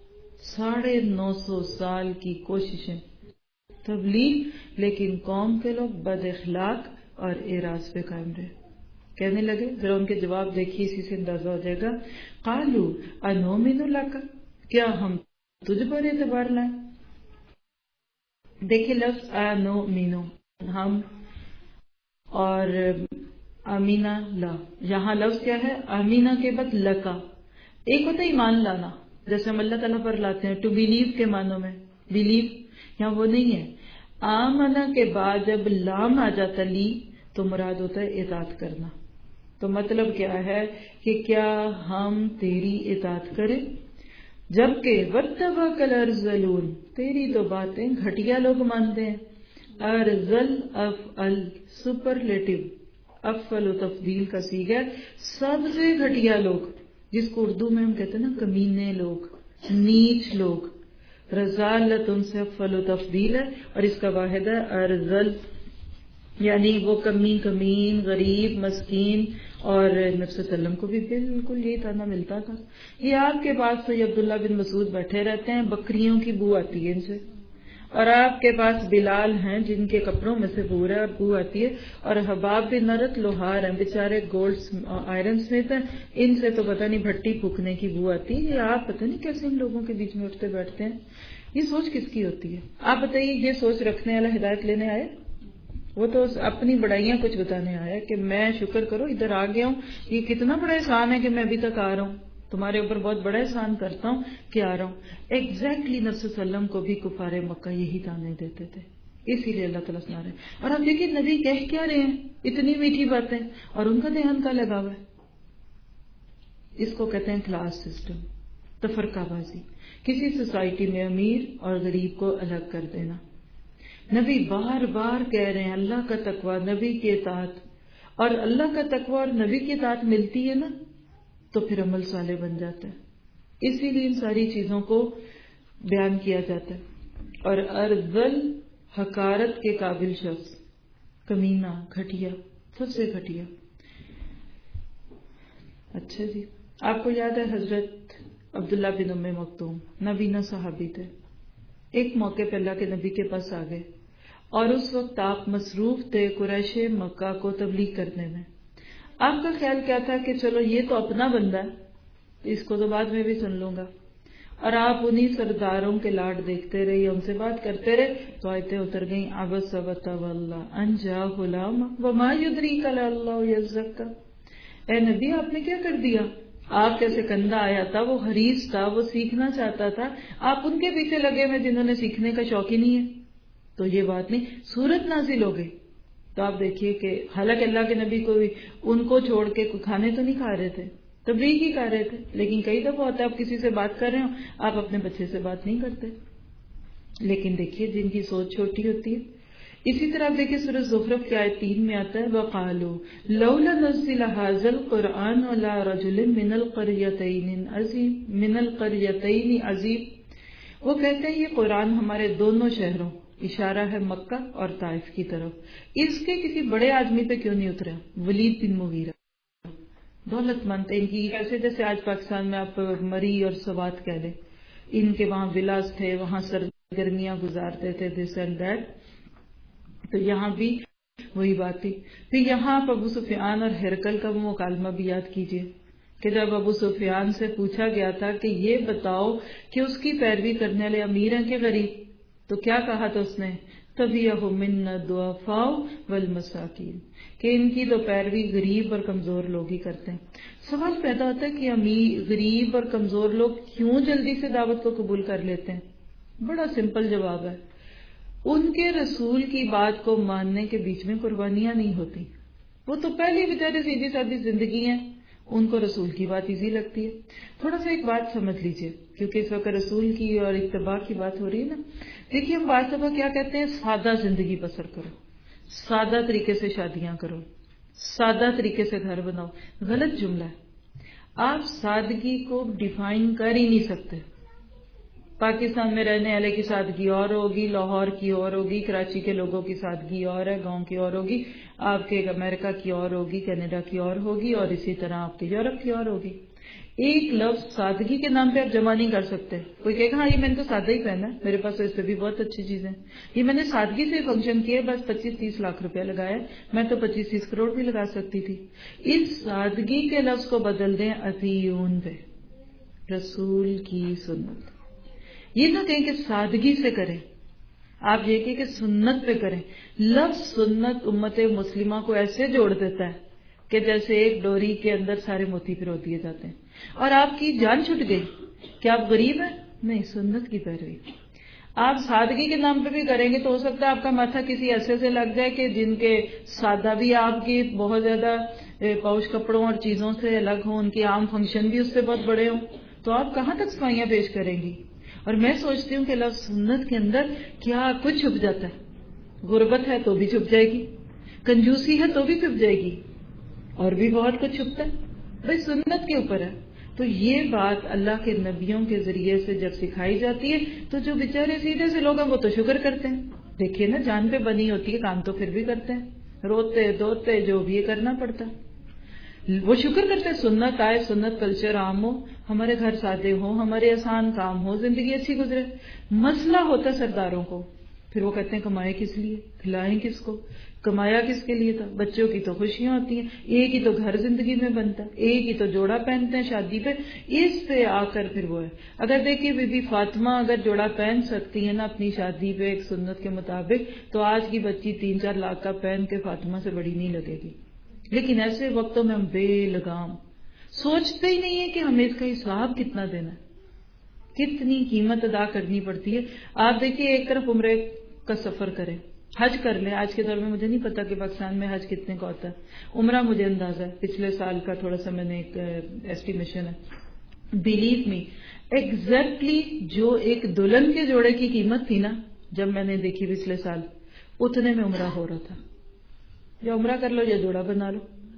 950 سال کی کوششیں تبلیغ، لیکن قوم کے لوگ بد اخلاق اور اعراض پہ قائم رہے. کہنے لگے، ذرا ان کے جواب دیکھیے، اسی سے اندازہ ہو جائے گا. قالوا انؤمن لک، کیا ہم تجھ پر اعتبار لائیں؟ دیکھیے لفظ انؤمن ہم اور امینہ لا، یہاں لفظ کیا ہے؟ امینہ کے بعد لکا. ایک ہوتا ہے ایمان لانا جیسے ہم اللہ تعالیٰ پر لاتے ہیں، ٹو بیلیو کے معنوں میں بیلیو. یہاں وہ نہیں ہے. آمنہ کے بعد جب لام آ جاتا لی تو مراد ہوتا ہے اطاعت کرنا. تو مطلب کیا ہے کہ کیا ہم تیری اطاعت کریں؟ جبکہ واتبعک الارذلون، تیری تو باتیں گھٹیا لوگ مانتے ہیں. ارذل افعل سپرلیٹو، افعل و تفضیل کا صیغہ ہے، سب سے گھٹیا لوگ، جس کو اردو میں ہم کہتے ہیں نا کمینے لوگ، نیچ لوگ. رذالت ان سے افعل و تفضیل ہے اور اس کا واحد ہے ارذل، یعنی وہ کمین غریب مسکین. اور نبی صلی اللہ علیہ وسلم کو بھی بالکل یہی تانا ملتا تھا. یہ آپ کے پاس تو عبداللہ بن مسعود بیٹھے رہتے ہیں، بکریوں کی بو آتی ہے ان سے، اور آپ کے پاس بلال ہیں جن کے کپڑوں میں سے بو ہے اور بو آتی ہے، اور حباب بن نرت لوہار ہیں بیچارے، گولڈ آئرن سمتھ ہیں، ان سے تو پتہ نہیں بھٹی پھونکنے کی بو آتی ہے. یہ آپ پتہ نہیں کیسے ان لوگوں کے بیچ میں اٹھتے بیٹھتے ہیں. یہ سوچ کس کی ہوتی ہے؟ آپ بتائیے. یہ سوچ رکھنے والا ہدایت لینے آئے؟ وہ تو اپنی بڑائیاں کچھ بتانے آیا کہ میں شکر کرو ادھر آ گیا ہوں، یہ کتنا بڑا احسان ہے کہ میں ابھی تک آ رہا ہوں، تمہارے اوپر بہت بڑا احسان کرتا ہوں کہ آ رہا ہوں. ایگزیکٹلی نبی صلی اللہ علیہ وسلم کو بھی کفار مکہ یہی تانے دیتے تھے، اسی لیے اللہ تعالیٰ سنا رہے ہیں. اور آپ دیکھیے نبی کہہ کیا رہے ہیں، اتنی میٹھی باتیں، اور ان کا دھیان کا لگا ہوا ہے. اس کو کہتے ہیں کلاس سسٹم، تفرقہ بازی، کسی سوسائٹی میں امیر اور غریب کو الگ کر دینا. نبی بار بار کہہ رہے ہیں اللہ کا تقویٰ، نبی کی اطاعت، اور اللہ کا تقویٰ اور نبی کی اطاعت ملتی ہے نا تو پھر عمل صالح بن جاتا ہے. اسی لیے ان ساری چیزوں کو بیان کیا جاتا ہے. اور ارذل حقارت کے قابل شخص، کمینہ، گھٹیا. خود سے گھٹیا. اچھا جی، آپ کو یاد ہے حضرت عبداللہ بن ام مکتوم نبینا صحابی تھے. ایک موقع پہ اللہ کے نبی کے پاس آ گئے اور اس وقت آپ مصروف تھے قریش مکہ کو تبلیغ کرنے میں. آپ کا خیال کیا تھا کہ چلو یہ تو اپنا بندہ ہے، اس کو تو بعد میں بھی سن لوں گا، اور آپ انہی سرداروں کے لاڈ دیکھتے رہے، ان سے بات کرتے رہے. تو آیتیں اتر گئیں عبس وتولی ان جاءہ الأعمى وما يدریک لعلہ یزکیٰ. اے نبی آپ نے کیا کر دیا؟ آپ کیسے کندھا آیا تھا، وہ حریص تھا، وہ سیکھنا چاہتا تھا، آپ ان کے پیچھے لگے ہوئے جنہوں نے سیکھنے کا شوق ہی نہیں ہے. تو یہ بات نہیں، سورت نازل ہو گئی. تو آپ دیکھیے کہ حالانکہ اللہ کے نبی کو ان کو چھوڑ کے کھانے تو نہیں کھا رہے تھے، تبلیغ ہی کر رہے تھے. لیکن کئی دفعہ ہوتا ہے آپ کسی سے بات کر رہے ہو، آپ اپنے بچے سے بات نہیں کرتے. لیکن دیکھیے جن کی سوچ چھوٹی ہوتی ہے. اسی طرح آپ دیکھیے سورۃ زخرف کی آیت 3 میں آتا ہے وَقَالُوا لَوْلَا نُزِّلَ هَٰذَا الْقُرْآنُ عَلَىٰ رَجُلٍ مِّنَ الْقَرْيَتَيْنِ عَظِيمٍ. وہ کہتے ہیں یہ قرآن ہمارے دونوں شہروں، اشارہ ہے مکہ اور طائف کی طرف، اس کے کسی بڑے آدمی پہ کیوں نہیں اترا؟ ولید بن مغیرہ دولت مند، ان کی ایسے جیسے آج پاکستان میں آپ مری اور سوات کہہ لیں، ان کے وہاں ولاز تھے، وہاں سرگرمیاں گزارتے تھے دس اینڈ دیٹ. تو یہاں بھی وہی بات تھی. پھر یہاں آپ ابو سفیان اور ہرقل کا وہ مکالمہ بھی یاد کیجئے کہ جب ابو سفیان سے پوچھا گیا تھا کہ یہ بتاؤ کہ اس کی پیروی کرنے والے امیر ہیں کہ غریب، تو کیا کہا تھا اس نے؟ تَبِعَهُ مِنَّا الضُّعَفَاءُ وَالْمَسَاكِينُ، کہ ان کی تو پیروی غریب اور کمزور لوگ ہی کرتے ہیں. سوال پیدا ہوتا ہے کہ امیر، غریب اور کمزور لوگ کیوں جلدی سے دعوت کو قبول کر لیتے ہیں؟ بڑا سمپل جواب ہے، ان کے رسول کی بات کو ماننے کے بیچ میں قربانیاں نہیں ہوتی. وہ تو پہلی بیچارے سیدھی سادھی زندگی ہیں، ان کو رسول کی بات ایزی لگتی ہے. تھوڑا سا ایک بات سمجھ لیجئے کیونکہ اس وقت رسول کی اور اتباع کی بات ہو رہی ہے نا. دیکھیے ہم بعض دفعہ کیا کہتے ہیں، سادہ زندگی بسر کرو، سادہ طریقے سے شادیاں کرو، سادہ طریقے سے گھر بناؤ. غلط جملہ ہے. آپ سادگی کو ڈیفائن کر ہی نہیں سکتے. پاکستان میں رہنے والے کی سادگی اور ہوگی، لاہور کی اور ہوگی، کراچی کے لوگوں کی سادگی اور ہے، گاؤں کی اور ہوگی، آپ کے امریکہ کی اور ہوگی، کینیڈا کی اور ہوگی، اور اسی طرح آپ کے یورپ کی اور ہوگی. ایک لفظ سادگی کے نام پہ آپ جمع نہیں کر سکتے. کوئی کہے گا ہاں یہ میں نے تو سادہ ہی پہنا ہے، میرے پاس تو اس سے بھی بہت اچھی چیزیں، یہ میں نے سادگی سے فنکشن کیے، بس 25-30 لاکھ روپے لگایا، میں تو 25-30 کروڑ بھی لگا سکتی تھی. اس سادگی کے لفظ کو بدل دیں اطیعون پہ، رسول کی سنت. یہ نہ کہیں کہ سادگی سے کریں، آپ یہ کہ سنت پہ کریں. لفظ سنت امت مسلمہ کو ایسے جوڑ دیتا ہے کہ جیسے ایک ڈوری کے اندر سارے موتی پرو دیے جاتے ہیں. اور آپ کی جان چھٹ گئی کہ آپ غریب ہیں؟ نہیں، سنت کی پیروی. آپ سادگی کے نام پہ بھی کریں گے تو ہو سکتا ہے آپ کا ماتھا کسی ایسے سے لگ جائے کہ جن کے سادہ بھی آپ کی بہت زیادہ پاؤش کپڑوں اور چیزوں سے الگ ہوں، ان کے عام فنکشن بھی اس سے بہت بڑے ہوں، تو آپ کہاں تک صفائیاں پیش کریں گی؟ اور میں سوچتی ہوں کہ لفظ سنت کے اندر کیا کچھ چھپ جاتا ہے. غربت ہے تو بھی چھپ جائے گی، کنجوسی ہے تو بھی چھپ جائے گی، اور بھی بہت کچھ چھپتا ہے. بھائی سنت کے اوپر ہے. تو یہ بات اللہ کے نبیوں کے ذریعے سے جب سکھائی جاتی ہے تو جو بیچارے سیدھے سے لوگ ہیں وہ تو شکر کرتے ہیں. دیکھیے نا، جان پہ بنی ہوتی ہے، کام تو پھر بھی کرتے ہیں، روتے دوتے جو بھی یہ کرنا پڑتا ہے، وہ شکر کرتے ہیں. سنت آئے، سنت کلچر عام ہو، ہمارے گھر سادے ہوں، ہمارے آسان کام ہو، زندگی اچھی گزرے. مسئلہ ہوتا ہے سرداروں کو، پھر وہ کہتے ہیں کمائے کس لیے، کھلائیں کس کو، کمایا کس کے لیے تھا. بچوں کی تو خوشیاں ہوتی ہیں، ایک ہی تو گھر زندگی میں بنتا ہے، ایک ہی تو جوڑا پہنتے ہیں شادی پہ. اس پہ آ کر پھر وہ ہے. اگر دیکھیے بی بی فاطمہ اگر جوڑا پہن سکتی ہے نا اپنی شادی پہ ایک سنت کے مطابق، تو آج کی بچی 3-4 لاکھ کا پہن کے فاطمہ سے بڑی نہیں لگے گی. لیکن ایسے وقتوں میں ہم بے لگام سوچتے ہی نہیں ہے کہ ہمیں اس کا حساب کتنا دینا ہے، کتنی قیمت ادا کرنی پڑتی ہے. آپ دیکھیے ایک طرف عمرے کا سفر کریں، حج کر لیں. آج کے دور میں مجھے نہیں پتا کہ پاکستان میں حج کتنے کا ہوتا ہے. عمرہ مجھے اندازہ ہے، پچھلے سال کا تھوڑا سا میں نے ایک ایسٹیمیشن ہے. بلیو می، ایگزیکٹلی جو ایک دلہن کے جوڑے کی قیمت تھی نا جب میں نے دیکھی پچھلے سال، اتنے میں عمرہ ہو رہا تھا. یا عمرہ کر لو یا جوڑا بنا لو.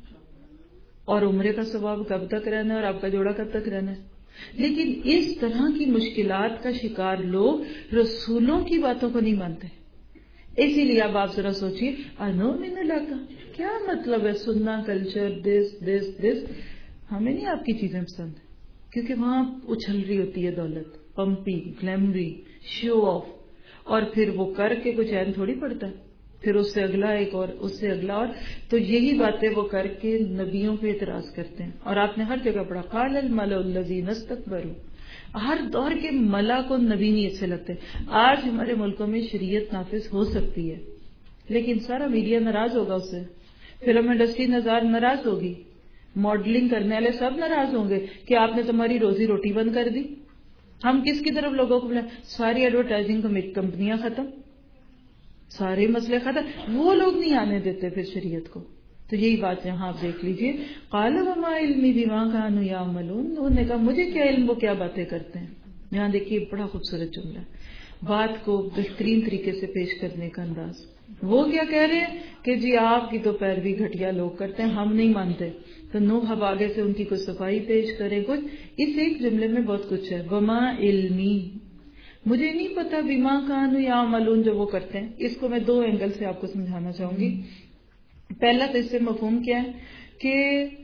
اور عمرے کا ثواب کب تک رہنا ہے اور آپ کا جوڑا کب تک رہنا ہے. لیکن اس طرح کی مشکلات کا شکار لوگ رسولوں کی باتوں کو نہیں مانتے. اسی لیے اب آپ ذرا سوچیے، انو من اللہ کا کیا مطلب ہے سننا کلچر دس ہمیں نہیں آپ کی چیزیں پسند کیونکہ وہاں اچھل رہی ہوتی ہے دولت، پمپی، گلیمری، شو آف، اور پھر وہ کر کے کچھ چین تھوڑی پڑتا ہے، پھر اس سے اگلا ایک اور اس سے اگلا اور، تو یہی باتیں وہ کر کے نبیوں پہ اعتراض کرتے ہیں. اور آپ نے ہر جگہ پڑھا قال الملأ الذین استکبروا، ہر دور کے ملا کو نبی نہیں اچھے لگتے. آج ہمارے ملکوں میں شریعت نافذ ہو سکتی ہے لیکن سارا میڈیا ناراض ہوگا اس سے، فلم انڈسٹری ناراض ہوگی، ماڈلنگ کرنے والے سب ناراض ہوں گے کہ آپ نے تمہاری روزی روٹی بند کر دی. ہم کس کی طرف لوگوں کو بلائیں؟ ساری ایڈورٹائزنگ کمپنیاں ختم، سارے مسئلے ختم، وہ لوگ نہیں آنے دیتے پھر شریعت کو. تو یہی بات یہاں آپ دیکھ لیجئے، قال وما علمی بما كانوا يعملون، انہوں نے کہا مجھے کیا علم وہ کیا باتیں کرتے ہیں. یہاں دیکھیے بڑا خوبصورت جملہ ہے، بات کو بہترین طریقے سے پیش کرنے کا انداز. وہ کیا کہہ رہے ہیں کہ جی آپ کی تو پیروی گھٹیا لوگ کرتے ہیں، ہم نہیں مانتے. تو نوح اب آگے سے ان کی کوئی صفائی پیش کرے کچھ. اس ایک جملے میں بہت کچھ ہے، وما علمی، مجھے نہیں پتا بما کانوا یعملون جو وہ کرتے ہیں. اس کو میں دو اینگل سے آپ کو سمجھانا چاہوں گی. پہلا تو اس سے مفہوم کیا ہے کہ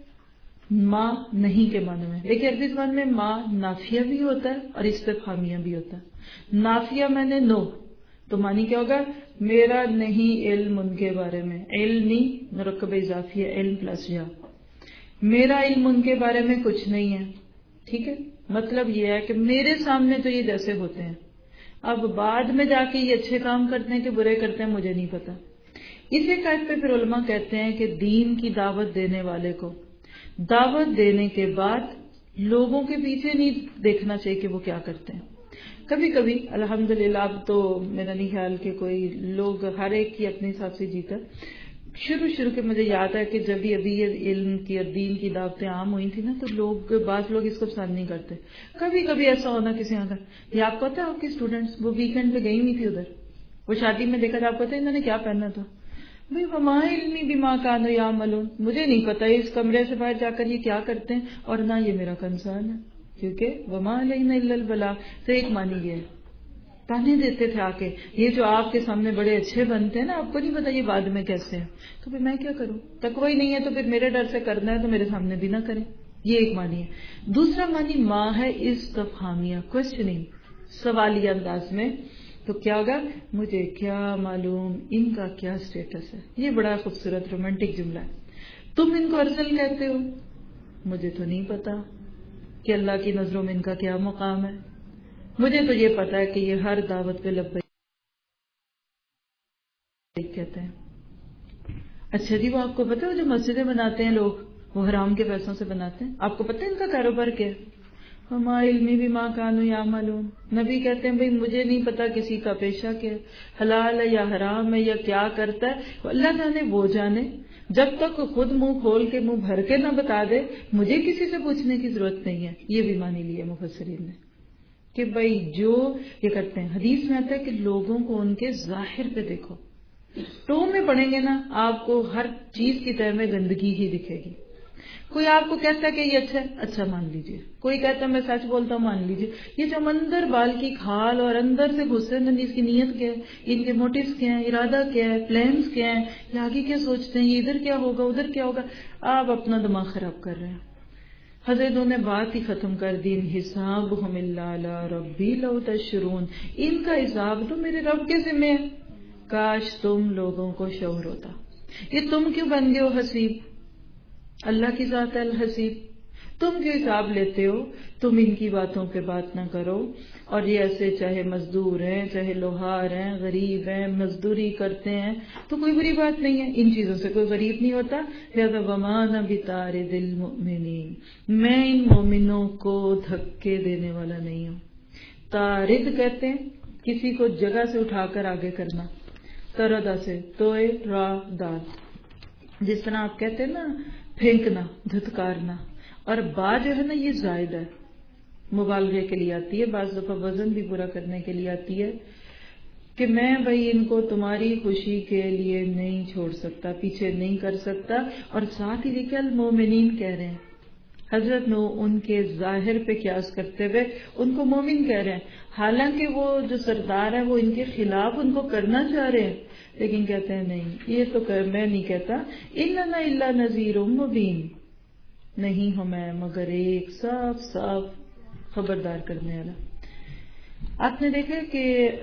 ماں نہیں کے معنی میں. دیکھیے عربی زبان میں ماں نافیہ بھی ہوتا ہے اور استفہامیہ بھی ہوتا ہے. نافیہ میں نے نو، تو معنی کیا ہوگا؟ میرا نہیں علم ان کے بارے میں. علمی مرکب اضافی ہے، علم پلس یا، میرا علم ان کے بارے میں کچھ نہیں ہے. ٹھیک ہے، مطلب یہ ہے کہ میرے سامنے تو یہ جیسے ہوتے ہیں، اب بعد میں جا کے یہ اچھے کام کرتے ہیں کہ برے کرتے ہیں مجھے نہیں پتا. اسی قائد پہ پھر علماء کہتے ہیں کہ دین کی دعوت دینے والے کو دعوت دینے کے بعد لوگوں کے پیچھے نہیں دیکھنا چاہیے کہ وہ کیا کرتے ہیں. کبھی کبھی الحمدللہ اب تو میرا نہیں خیال کہ کوئی لوگ ہر ایک کی اپنے حساب سے جیتا. شروع کے مجھے یاد ہے کہ جب بھی ابھی یہ علم کی اور دین کی دعوتیں عام ہوئی تھی نا تو بعض لوگ اس کو پسند نہیں کرتے. کبھی کبھی ایسا ہونا کسی یہاں کا، یہ آپ کو پتا ہے آپ کے اسٹوڈینٹس وہ ویکینڈ پہ گئی ہوئی تھی ادھر، وہ شادی میں دیکھا تھا، آپ کو پتا ہے انہوں نے کیا پہنا تھا؟ بھائی وما علمی بما كانوا يعملون، مجھے نہیں پتا اس کمرے سے باہر جا کر یہ کیا کرتے ہیں اور نہ یہ میرا کنسرن ہے، کیونکہ وما علینا الا البلاغ. تو ایک معنی یہ ہے، تانے دیتے تھے آ کے، یہ جو آپ کے سامنے بڑے اچھے بنتے ہیں نا، آپ کو نہیں پتا یہ بعد میں کیسے ہیں، تو پھر میں کیا کروں؟ تقوی نہیں ہے تو پھر میرے ڈر سے کرنا ہے تو میرے سامنے بھی نہ کریں. یہ ایک معنی ہے. دوسرا معنی ماں ہے استفہامیہ، کوشچننگ، سوالیہ انداز میں. تو کیا ہوگا؟ مجھے کیا معلوم ان کا کیا سٹیٹس ہے. یہ بڑا خوبصورت رومانٹک جملہ ہے. تم ان کو ارسل کہتے ہو، مجھے تو نہیں پتا کہ اللہ کی نظروں میں ان کا کیا مقام ہے. مجھے تو یہ پتا ہے کہ یہ ہر دعوت پہ لبیک کہتے ہیں. اچھا جی، وہ آپ کو پتا ہے جو مسجدیں بناتے ہیں لوگ، وہ حرام کے پیسوں سے بناتے ہیں، آپ کو پتا ہے ان کا کاروبار کیا ہے؟ وما علمی بما كانوا يعملون. نبی کہتے ہیں بھئی مجھے نہیں پتا کسی کا پیشہ کیا ہے، حلال ہے یا حرام ہے یا کیا کرتا ہے، اللہ جانے وہ جانے. جب تک خود منہ کھول کے منہ بھر کے نہ بتا دے مجھے کسی سے پوچھنے کی ضرورت نہیں ہے. یہ بھی مانی لیا مفسرین نے کہ بھئی جو یہ کرتے ہیں. حدیث میں آتا ہے کہ لوگوں کو ان کے ظاہر پہ دیکھو، ٹو میں پڑھیں گے نا آپ کو ہر چیز کی تہ میں گندگی ہی دکھے گی. کوئی آپ کو کہتا ہے کہ یہ اچھا ہے، اچھا مان لیجئے. کوئی کہتا ہے میں سچ بولتا ہوں، مان لیجئے. یہ جو اندر بال کی کھال اور اندر سے غصے اندر اس کی نیت کیا ہے، ان کے موٹیوز کیا ہیں، ارادہ کیا ہے، پلانز کیا ہیں، یہ آگے کیا سوچتے ہیں، یہ ادھر کیا ہوگا ادھر کیا ہوگا، آپ اپنا دماغ خراب کر رہے ہیں. حضرتوں نے بات ہی ختم کر دی، حسابہم الا علی ربی لو تشعرون، ان کا حساب تو میرے رب کے ذمہ ہے. کاش تم لوگوں کو شعور ہوتا. یہ تم کیوں بن گئے ہو حسیب؟ اللہ کی ذات ہے الحسیب. تم کیوں حساب لیتے ہو؟ تم ان کی باتوں پہ بات نہ کرو. اور یہ ایسے چاہے مزدور ہیں، چاہے لوہار ہیں، غریب ہیں، مزدوری کرتے ہیں تو کوئی بری بات نہیں ہے، ان چیزوں سے کوئی غریب نہیں ہوتا. لہذا وما انا بطارد المؤمنین، میں ان مومنوں کو دھکے دینے والا نہیں ہوں. طارد کہتے ہیں کسی کو جگہ سے اٹھا کر آگے کرنا، تردہ سے توئے را دال، جس طرح آپ کہتے ہیں نا پھینکنا، دھتکارنا. اور با جو ہے نا یہ زائد ہے، مبالغے کے لیے آتی ہے، بعض دفعہ وزن بھی پورا کرنے کے لیے آتی ہے کہ میں بھائی ان کو تمہاری خوشی کے لیے نہیں چھوڑ سکتا، پیچھے نہیں کر سکتا. اور ساتھ ہی دیکھیں المومنین کہہ رہے ہیں. حضرت نو ان کے ظاہر پہ قیاس کرتے ہوئے ان کو مومن کہہ رہے ہیں، حالانکہ وہ جو سردار ہے وہ ان کے خلاف ان کو کرنا چاہ رہے ہیں. لیکن کہتے ہیں نہیں، یہ تو میں نہیں کہتا، اِنَّنَا إِلَّا نَذِيرٌ مُبِينٌ، نہیں ہوں میں مگر ایک صاف صاف خبردار کرنے والا۔ آپ نے دیکھا کہ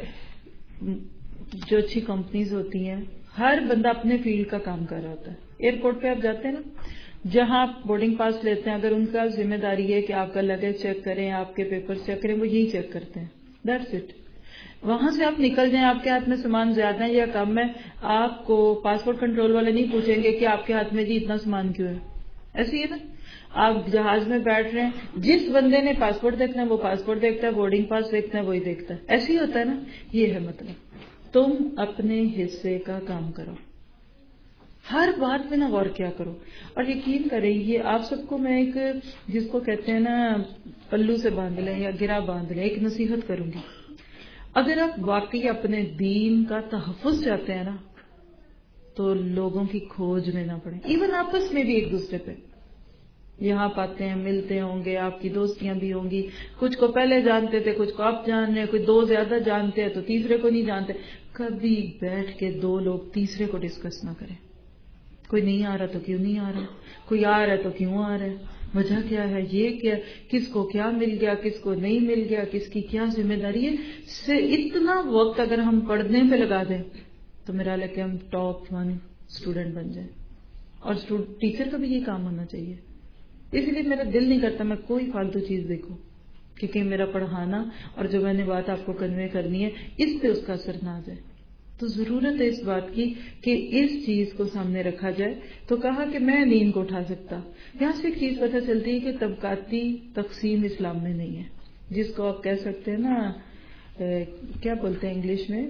جو اچھی کمپنیز ہوتی ہیں ہر بندہ اپنے فیلڈ کا کام کر رہا ہوتا ہے۔ ایئرپورٹ پہ آپ جاتے ہیں نا، جہاں آپ بورڈنگ پاس لیتے ہیں، اگر ان کا ذمہ داری ہے کہ آپ کا لگیج چیک کریں، آپ کے پیپر چیک کریں، وہ یہی چیک کرتے ہیں، دیٹس اٹ۔ وہاں سے آپ نکل جائیں، آپ کے ہاتھ میں سامان زیادہ ہے یا کم ہے، آپ کو پاسپورٹ کنٹرول والے نہیں پوچھیں گے کہ آپ کے ہاتھ میں جی اتنا سامان کیوں ہے۔ ایسے ہی ہے نا، آپ جہاز میں بیٹھ رہے ہیں، جس بندے نے پاسپورٹ دیکھنا ہے وہ پاسپورٹ دیکھتا ہے، بورڈنگ پاس دیکھنا ہے وہی دیکھتا ہے، ایسے ہی ہوتا ہے نا۔ یہ ہے مطلب، تم اپنے حصے کا کام کرو، ہر بات میں نہ غور کیا کرو۔ اور یقین کریں، یہ آپ سب کو میں ایک جس کو کہتے ہیں نا پلو سے باندھ لیں یا گرا باندھ لیں، ایک نصیحت کروں گی۔ اگر آپ واقعی اپنے دین کا تحفظ چاہتے ہیں نا تو لوگوں کی کھوج میں نہ پڑیں، ایون آپس میں بھی ایک دوسرے پہ یہاں پاتے ہیں، ملتے ہوں گے، آپ کی دوستیاں بھی ہوں گی، کچھ کو پہلے جانتے تھے، کچھ کو آپ جان رہے ہیں، کوئی دو زیادہ جانتے ہیں تو تیسرے کو نہیں جانتے۔ کبھی بیٹھ کے دو لوگ تیسرے کو ڈسکس نہ کریں، کوئی نہیں آ رہا تو کیوں نہیں آ رہا، کوئی آ رہا ہے تو کیوں آ رہا ہے، وجہ کیا ہے، یہ کیا، کس کو کیا مل گیا، کس کو نہیں مل گیا، کس کی کیا ذمہ داری ہے۔ سے اتنا وقت اگر ہم پڑھنے پہ لگا دیں تو میرا لگتا ہے ہم ٹاپ 1 اسٹوڈنٹ بن جائیں، اور ٹیچر کا بھی یہ کام ہونا چاہیے۔ اس لیے میرا دل نہیں کرتا میں کوئی فالتو چیز دیکھوں، کیونکہ میرا پڑھانا اور جو میں نے بات آپ کو کنوے کرنی ہے اس پہ اس کا اثر نہ آ جائے۔ تو ضرورت ہے اس بات کی کہ اس چیز کو سامنے رکھا جائے۔ تو کہا کہ میں نہیں ان کو اٹھا سکتا۔ یہاں سے ایک چیز پتہ چلتی ہے کہ طبقاتی تقسیم اسلام میں نہیں ہے، جس کو آپ کہہ سکتے ہیں نا کیا بولتے ہیں انگلش میں،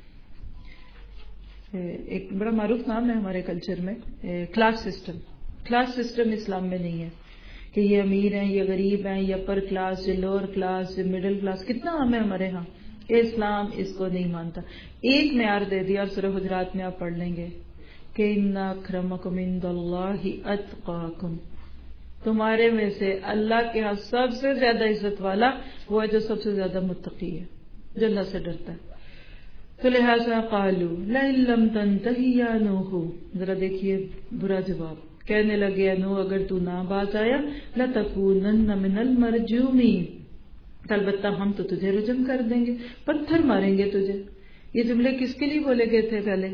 ایک بڑا معروف نام ہے ہمارے کلچر میں، کلاس سسٹم۔ کلاس سسٹم اسلام میں نہیں ہے کہ یہ امیر ہیں، یہ غریب ہیں، یہ اپر کلاس، یہ لوور کلاس، یہ مڈل کلاس، کتنا عام ہے ہمارے ہاں۔ اسلام اس کو نہیں مانتا۔ ایک معیار دے دیا، اور سورہ حجرات میں آپ پڑھ لیں گے کہ ان اکرمکم عند اللہ اتقاکم، تمہارے میں سے اللہ کے ہاں سب سے زیادہ عزت والا وہ ہے جو سب سے زیادہ متقی ہے، جو اللہ سے ڈرتا ہے۔ تو لہٰذا قالوا لئن لم تنتہی یا نوح، ذرا دیکھیے برا جواب، کہنے لگے نوح اگر تو نہ باز آیا لتکونن من المرجومین، البتہ ہم تو تجھے رجم کر دیں گے، پتھر ماریں گے تجھے۔ یہ جملے کس کے لیے بولے گئے تھے پہلے؟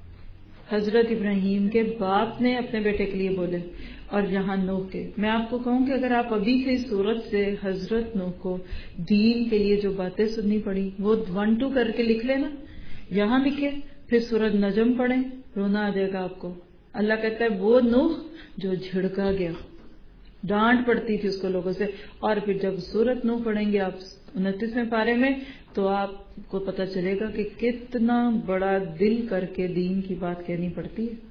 حضرت ابراہیم کے باپ نے اپنے بیٹے کے لیے بولے، اور یہاں نوح کے۔ میں آپ کو کہوں کہ اگر آپ ابھی سے اس صورت سے حضرت نوح کو دین کے لیے جو باتیں سننی پڑی وہ 1-2 کر کے لکھ لینا، یہاں لکھے، پھر سورۃ نجم پڑھیں، رونا آ جائے گا آپ کو۔ اللہ کہتا ہے وہ نوح جو جھڑکا گیا، ڈانٹ پڑتی تھی اس کو لوگوں سے، اور پھر جب سورۃ نوح پڑھیں گے آپ 29ویں پارے میں تو آپ کو پتہ چلے گا کہ کتنا بڑا دل کر کے دین کی بات کہنی پڑتی ہے،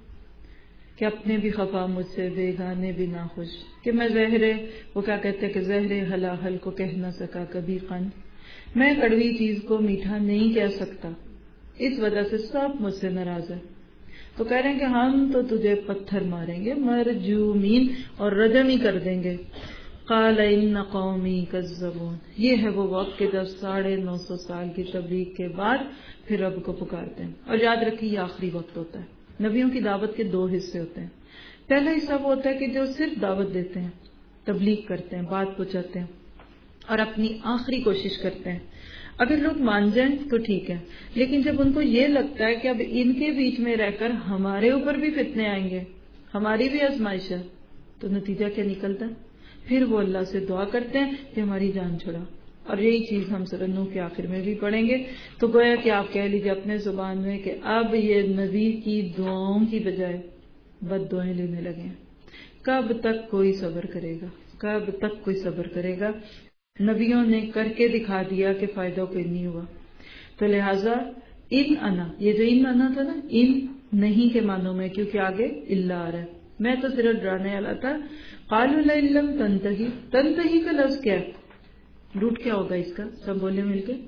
کہ اپنے بھی خفا مجھ سے، بیگانے بھی ناخوش، کہ میں زہرے، وہ کیا کہتے ہیں کہ زہرے ہلاہل کو کہہ نہ سکا کبھی قند، میں کڑوی چیز کو میٹھا نہیں کہہ سکتا، اس وجہ سے سب مجھ سے ناراض ہے۔ تو کہہ رہے ہیں کہ ہم تو تجھے پتھر ماریں گے، مرجومین، اور رجم ہی کر دیں گے۔ قال ان قومی کذبون، یہ ہے وہ وقت کہ جب 950 سال کی تبلیغ کے بعد پھر رب کو پکارتے ہیں۔ اور یاد رکھیے یہ آخری وقت ہوتا ہے۔ نبیوں کی دعوت کے 2 حصے ہوتے ہیں۔ پہلا حصہ وہ ہوتا ہے کہ جو صرف دعوت دیتے ہیں، تبلیغ کرتے ہیں، بات پہنچاتے ہیں اور اپنی آخری کوشش کرتے ہیں۔ اگر لوگ مان جائیں تو ٹھیک ہے، لیکن جب ان کو یہ لگتا ہے کہ اب ان کے بیچ میں رہ کر ہمارے اوپر بھی فتنے آئیں گے، ہماری بھی آزمائش ہے، تو نتیجہ کیا نکلتا ہے؟ پھر وہ اللہ سے دعا کرتے ہیں کہ ہماری جان چھڑا۔ اور یہی چیز ہم سورۃ نوح کے آخر میں بھی پڑھیں گے۔ تو گویا کہ آپ کہہ لیجیے اپنے زبان میں کہ اب یہ نبی کی دعاؤں کی بجائے بد دعائیں لینے لگے ہیں۔ کب تک کوئی صبر کرے گا؟ کب تک کوئی صبر کرے گا؟ نبیوں نے کر کے دکھا دیا کہ فائدہ کوئی نہیں ہوا۔ تو لہٰذا ان انا، یہ جو ان انا تھا نا، ان نہیں کے معنوں میں، کیونکہ آگے اللہ آ رہا ہے، میں تو صرف ڈرانے والا تھا۔ قالوا لئن لم تنتہی، تنتہی کا لفظ کیا ہے؟ روٹ کیا ہوگا اس کا؟ سب بولے مل کے،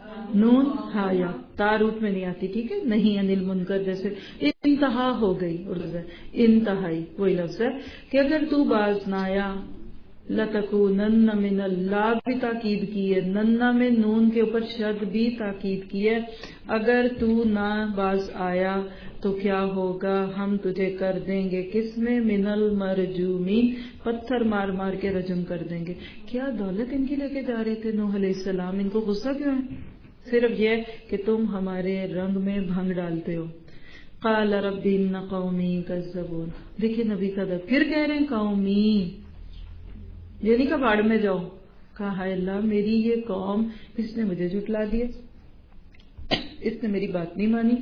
نون ہا یا تا روٹ میں نہیں آتی، ٹھیک ہے، نہیں انل منکر، جیسے انتہا ہو گئی، اردو میں انتہائی وہی لفظ ہے کہ اگر تو باز نہ آیا لتکونن من اللہ بھی تاکید کی ہے، ننّا میں نون کے اوپر شد بھی تاکید کی ہے، اگر تو نہ باز آیا تو کیا ہوگا، ہم تجھے کر دیں گے کس میں، من المرجومین، پتھر مار مار کے رجم کر دیں گے۔ کیا دولت ان کی لے کے جا رہے تھے نوح علیہ السلام، ان کو غصہ کیوں ہے؟ صرف یہ کہ تم ہمارے رنگ میں بھنگ ڈالتے ہو۔ قال رب ان قومی کذبون، دیکھیے نبی کا ادب، پھر کہہ رہے ہیں قومی، یہ نہیں کہ باڑ میں جاؤ، کہا ہائے اللہ میری یہ قوم، اس نے مجھے جھٹلا دیا، اس نے میری بات نہیں مانی۔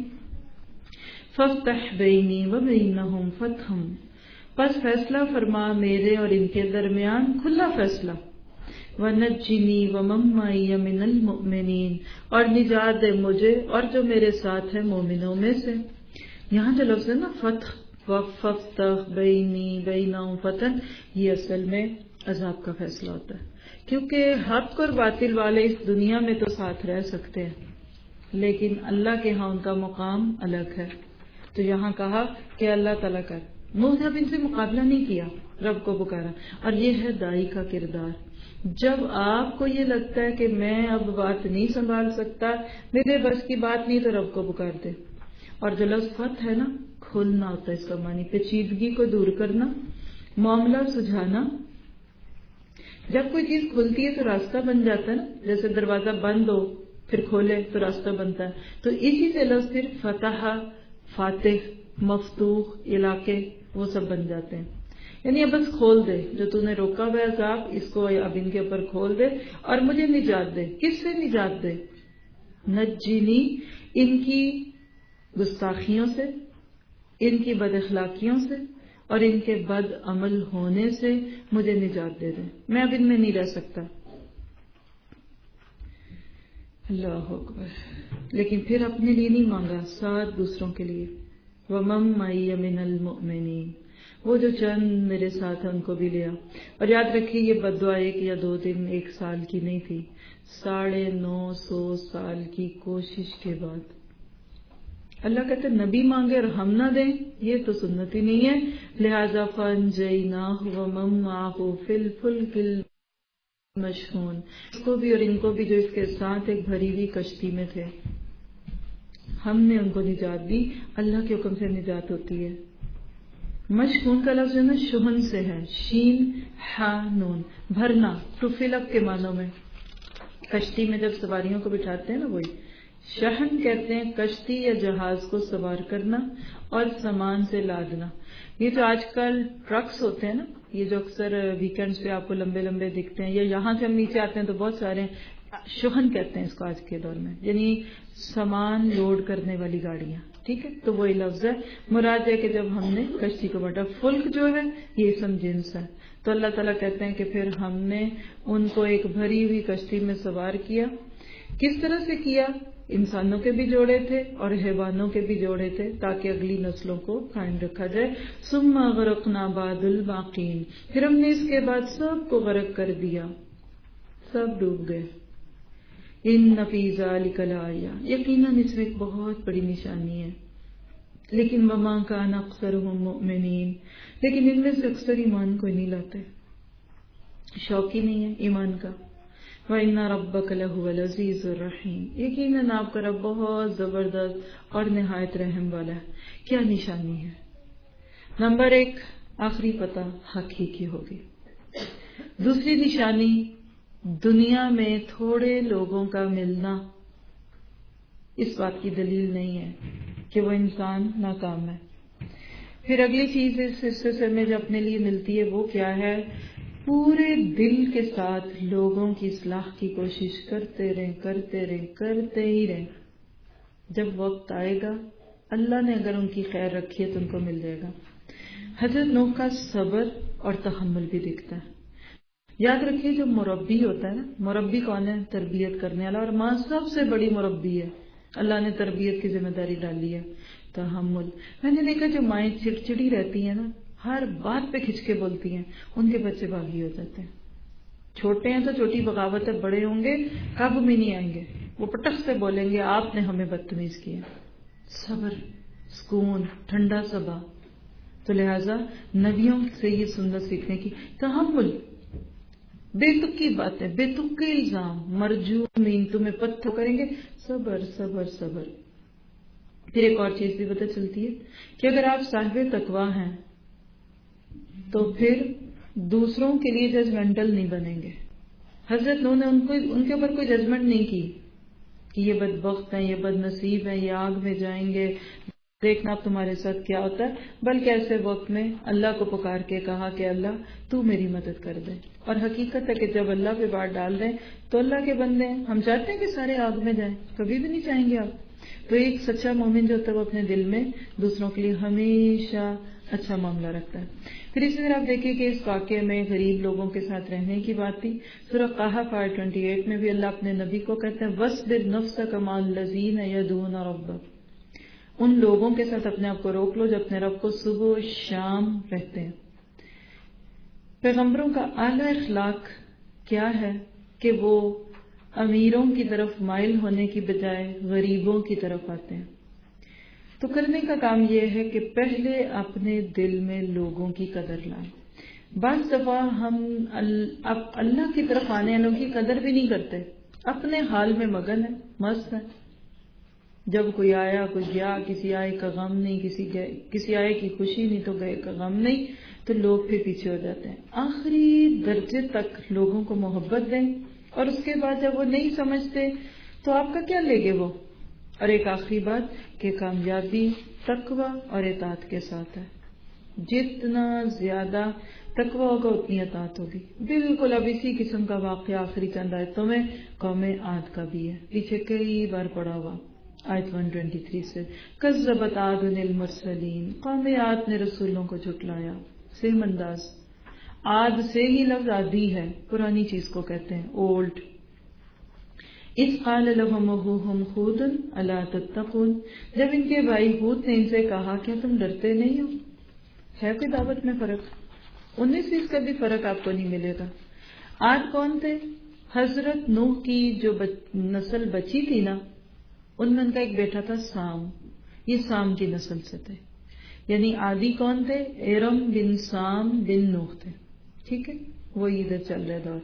فافتح بینی وبینہم فتحا، پس فیصلہ فرما میرے اور ان کے درمیان کھلا فیصلہ، وَنَجِّنِي وَمَن مَّعِيَ مِنَ الْمُؤْمِنِينَ، اور نجات دے مجھے اور جو میرے ساتھ ہیں مومنوں میں سے۔ یہاں جو لفظ ہے نا فتح، وَفَفْتَحْ بَيْنِي بَيْنَهُمْ فَتْحًا، یہ اصل میں عذاب کا فیصلہ ہوتا ہے، کیونکہ حق اور باطل والے اس دنیا میں تو ساتھ رہ سکتے ہیں لیکن اللہ کے ہاں ان کا مقام الگ ہے۔ تو یہاں کہا کہ اللہ تعالیٰ کا، نوح نے اب ان سے مقابلہ نہیں کیا، رب کو پکارا، اور یہ ہے داعی کا کردار۔ جب آپ کو یہ لگتا ہے کہ میں اب بات نہیں سنبھال سکتا، میرے بس کی بات نہیں، تو رب کو پکار دے۔ اور جو لفظ فتح ہے نا، کھلنا ہوتا ہے، اس کا معنی پیچیدگی کو دور کرنا، معاملہ سلجھانا۔ جب کوئی چیز کھلتی ہے تو راستہ بن جاتا ہے نا، جیسے دروازہ بند ہو پھر کھولے تو راستہ بنتا ہے، تو اسی سے لفظ پھر فتح، فاتح، مفتوح، علاقے وہ سب بن جاتے ہیں۔ یعنی اب بس کھول دے، جو تو نے روکا ہوا ہے عذاب، اس کو اب ان کے اوپر کھول دے اور مجھے نجات دے۔ کس سے نجات دے؟ نجینی، ان کی گستاخیوں سے، ان کی بد اخلاقیوں سے اور ان کے بد عمل ہونے سے مجھے نجات دے دے، میں اب ان میں نہیں رہ سکتا۔ اللہ اکبر۔ لیکن پھر اپنے لیے نہیں مانگا، ساتھ دوسروں کے لیے۔ وَمَن مَّعِيَ مِنَ الْمُؤْمِنِينَ، وہ جو چند میرے ساتھ ہیں ان کو بھی لیا۔ اور یاد رکھیے یہ بد دعا 1 یا 2 دن 1 سال کی نہیں تھی، 950 سال کی کوشش کے بعد۔ اللہ کہتے ہیں نبی مانگے اور ہم نہ دیں، یہ تو سنت ہی نہیں ہے۔ لہذا فَأَنجَيْنَاهُ وَمَن مَّعَهُ فِي الْفُلْكِ الْمَشْحُونِ، اس کو بھی اور ان کو بھی جو اس کے ساتھ ایک بھری ہوئی کشتی میں تھے، ہم نے ان کو نجات دی۔ اللہ کے حکم سے نجات ہوتی ہے۔ مشحون کا لفظ جو ہے نا شہن سے ہے، شین ہا نون، بھرنا، ٹو فل اپ کے معنوں میں۔ کشتی میں جب سواریوں کو بٹھاتے ہیں نا، وہی شہن کہتے ہیں کشتی یا جہاز کو سوار کرنا اور سامان سے لادنا۔ یہ جو آج کل ٹرکس ہوتے ہیں نا، یہ جو اکثر ویکینڈز پہ آپ کو لمبے لمبے دکھتے ہیں، یا یہاں سے ہم نیچے آتے ہیں تو بہت سارے شہن کہتے ہیں اس کو آج کے دور میں، یعنی سامان لوڈ کرنے والی گاڑیاں، ٹھیک ہے۔ تو وہی لفظ ہے، مراد ہے کہ جب ہم نے کشتی کو بٹا، فلک جو ہے یہ اسم جنس ہے۔ تو اللہ تعالیٰ کہتے ہیں کہ پھر ہم نے ان کو ایک بھری ہوئی کشتی میں سوار کیا۔ کس طرح سے کیا؟ انسانوں کے بھی جوڑے تھے اور حیوانوں کے بھی جوڑے تھے تاکہ اگلی نسلوں کو قائم رکھا جائے۔ ثم غرقنا بعد الباقین، پھر ہم نے اس کے بعد سب کو غرق کر دیا، سب ڈوب گئے۔ ان فی ذلک لآیہ، یقیناً اس میں ایک بہت بڑی نشانی ہے۔ لیکن وما کان اکثرهم مؤمنین، لیکن ان میں سے اکثر ایمان کوئی نہیں لاتے، شوق ہی نہیں ہے ایمان کا۔ وَإِنَّ رَبَّكَ لَهُوَ الْعَزِيزُ الرَّحِيمُ، یقیناً آپ کا رب بہت زبردست اور نہایت رحم والا ہے۔ کیا نشانی ہے؟ نمبر 1، آخری پتہ حق ہی کی ہوگی۔ دوسری نشانی، دنیا میں تھوڑے لوگوں کا ملنا اس بات کی دلیل نہیں ہے کہ وہ انسان ناکام ہے۔ پھر اگلی چیز اس حصے سے میں جو اپنے لیے ملتی ہے وہ کیا ہے؟ پورے دل کے ساتھ لوگوں کی اصلاح کی کوشش کرتے رہیں، کرتے رہیں، کرتے ہی رہیں۔ جب وقت آئے گا، اللہ نے اگر ان کی خیر رکھی ہے تو ان کو مل جائے گا۔ حضرت نوح کا صبر اور تحمل بھی دکھتا ہے۔ یاد رکھیے جو مربی ہوتا ہے نا، مربی کون ہے؟ تربیت کرنے والا، اور ماں سب سے بڑی مربی ہے، اللہ نے تربیت کی ذمہ داری ڈالی ہے۔ تحمل، میں نے دیکھا جو مائیں چڑچڑی رہتی ہیں نا، ہر بات پہ کھچ کے بولتی ہیں، ان کے بچے باغی ہو جاتے ہیں۔ چھوٹے ہیں تو چھوٹی بغاوت ہے، بڑے ہوں گے قابو میں نہیں آئیں گے، وہ پٹخ سے بولیں گے آپ نے ہمیں بدتمیز کیا۔ صبر، سکون، ٹھنڈا صبا۔ تو لہٰذا نبیوں سے یہ سنت سیکھنے کی، تحمل، بے تکی باتیں، بے تکی الزام، مرجومین، تمہیں پتھر کریں گے، صبر صبر صبر۔ پھر ایک اور چیز بھی پتہ چلتی ہے کہ اگر آپ صاحب تقویٰ ہیں تو پھر دوسروں کے لیے ججمنٹل نہیں بنیں گے۔ حضرت نوح نے ان کے اوپر کوئی ججمنٹ نہیں کی کہ یہ بدبخت ہیں، یہ بد نصیب ہیں، یہ آگ میں جائیں گے، دیکھنا اب تمہارے ساتھ کیا ہوتا ہے، بلکہ ایسے وقت میں اللہ کو پکار کے کہا کہ اللہ تو میری مدد کر دے۔ اور حقیقت ہے کہ جب اللہ پہ بات ڈال دیں تو اللہ کے بندے ہیں، ہم چاہتے ہیں کہ سارے آگ میں جائیں، کبھی بھی نہیں چاہیں گے آپ۔ تو ایک سچا مومن جو ہوتا ہے وہ اپنے دل میں دوسروں کے لیے ہمیشہ اچھا معاملہ رکھتا ہے۔ پھر اسی طرح آپ دیکھیں کہ اس واقعے میں غریب لوگوں کے ساتھ رہنے کی بات تھی۔ سورہ قحف آیت 28 میں بھی اللہ اپنے نبی کو کہتے ہیں وَاصْبِرْ نَفْسَكَ مَعَ الَّذِينَ يَدْعُونَ رَبَّهُمْ، ان لوگوں کے ساتھ اپنے آپ کو روک لو جو اپنے رب کو صبح و شام کہتے ہیں۔ پیغمبروں کا اعلیٰ اخلاق کیا ہے کہ وہ امیروں کی طرف مائل ہونے کی بجائے غریبوں کی طرف آتے ہیں۔ تو کرنے کا کام یہ ہے کہ پہلے اپنے دل میں لوگوں کی قدر لائیں۔ بعض دفعہ ہم اللہ کی طرف آنے والوں کی قدر بھی نہیں کرتے، اپنے حال میں مگن ہیں، مست ہیں۔ جب کوئی آیا کوئی گیا، کسی آئے کا غم نہیں، کسی آئے کی خوشی نہیں تو گئے کا غم نہیں، تو لوگ پھر پیچھے ہو جاتے ہیں۔ آخری درجے تک لوگوں کو محبت دیں، اور اس کے بعد جب وہ نہیں سمجھتے تو آپ کا کیا لے گے وہ۔ اور ایک آخری بات کہ کامیابی تقوی اور اطاعت کے ساتھ ہے، جتنا زیادہ تقوی ہوگا اتنی اطاعت ہوگی۔ بالکل اب اسی قسم کا واقعہ آخری چند آیتوں میں قوم عاد کا بھی ہے، پیچھے کئی بار پڑھا ہوا، آیت 123 سے کذبت عاد المرسلین، قوم عاد نے رسولوں کو جھٹلایا۔ سیم انداز، عاد سے ہی لفظ عادی ہے، پرانی چیز کو کہتے ہیں، اولڈ۔ اذ قال لهم ابوهم ہود الا تتقون، جب ان کے بھائی ہود نے ان سے کہا کیا تم ڈرتے نہیں ہو۔ ہے کوئی دعوت میں فرق؟ 19-20 کا بھی فرق آپ کو نہیں ملے گا۔ عاد کون تھے؟ حضرت نوح کی جو نسل بچی تھی نا، ان میں ان کا ایک بیٹا تھا سام، یہ سام کی نسل سے تھے، یعنی عادی کون تھے؟ ارم بن سام بن نوح تھے، ٹھیک ہے، وہی ادھر چل رہے دور۔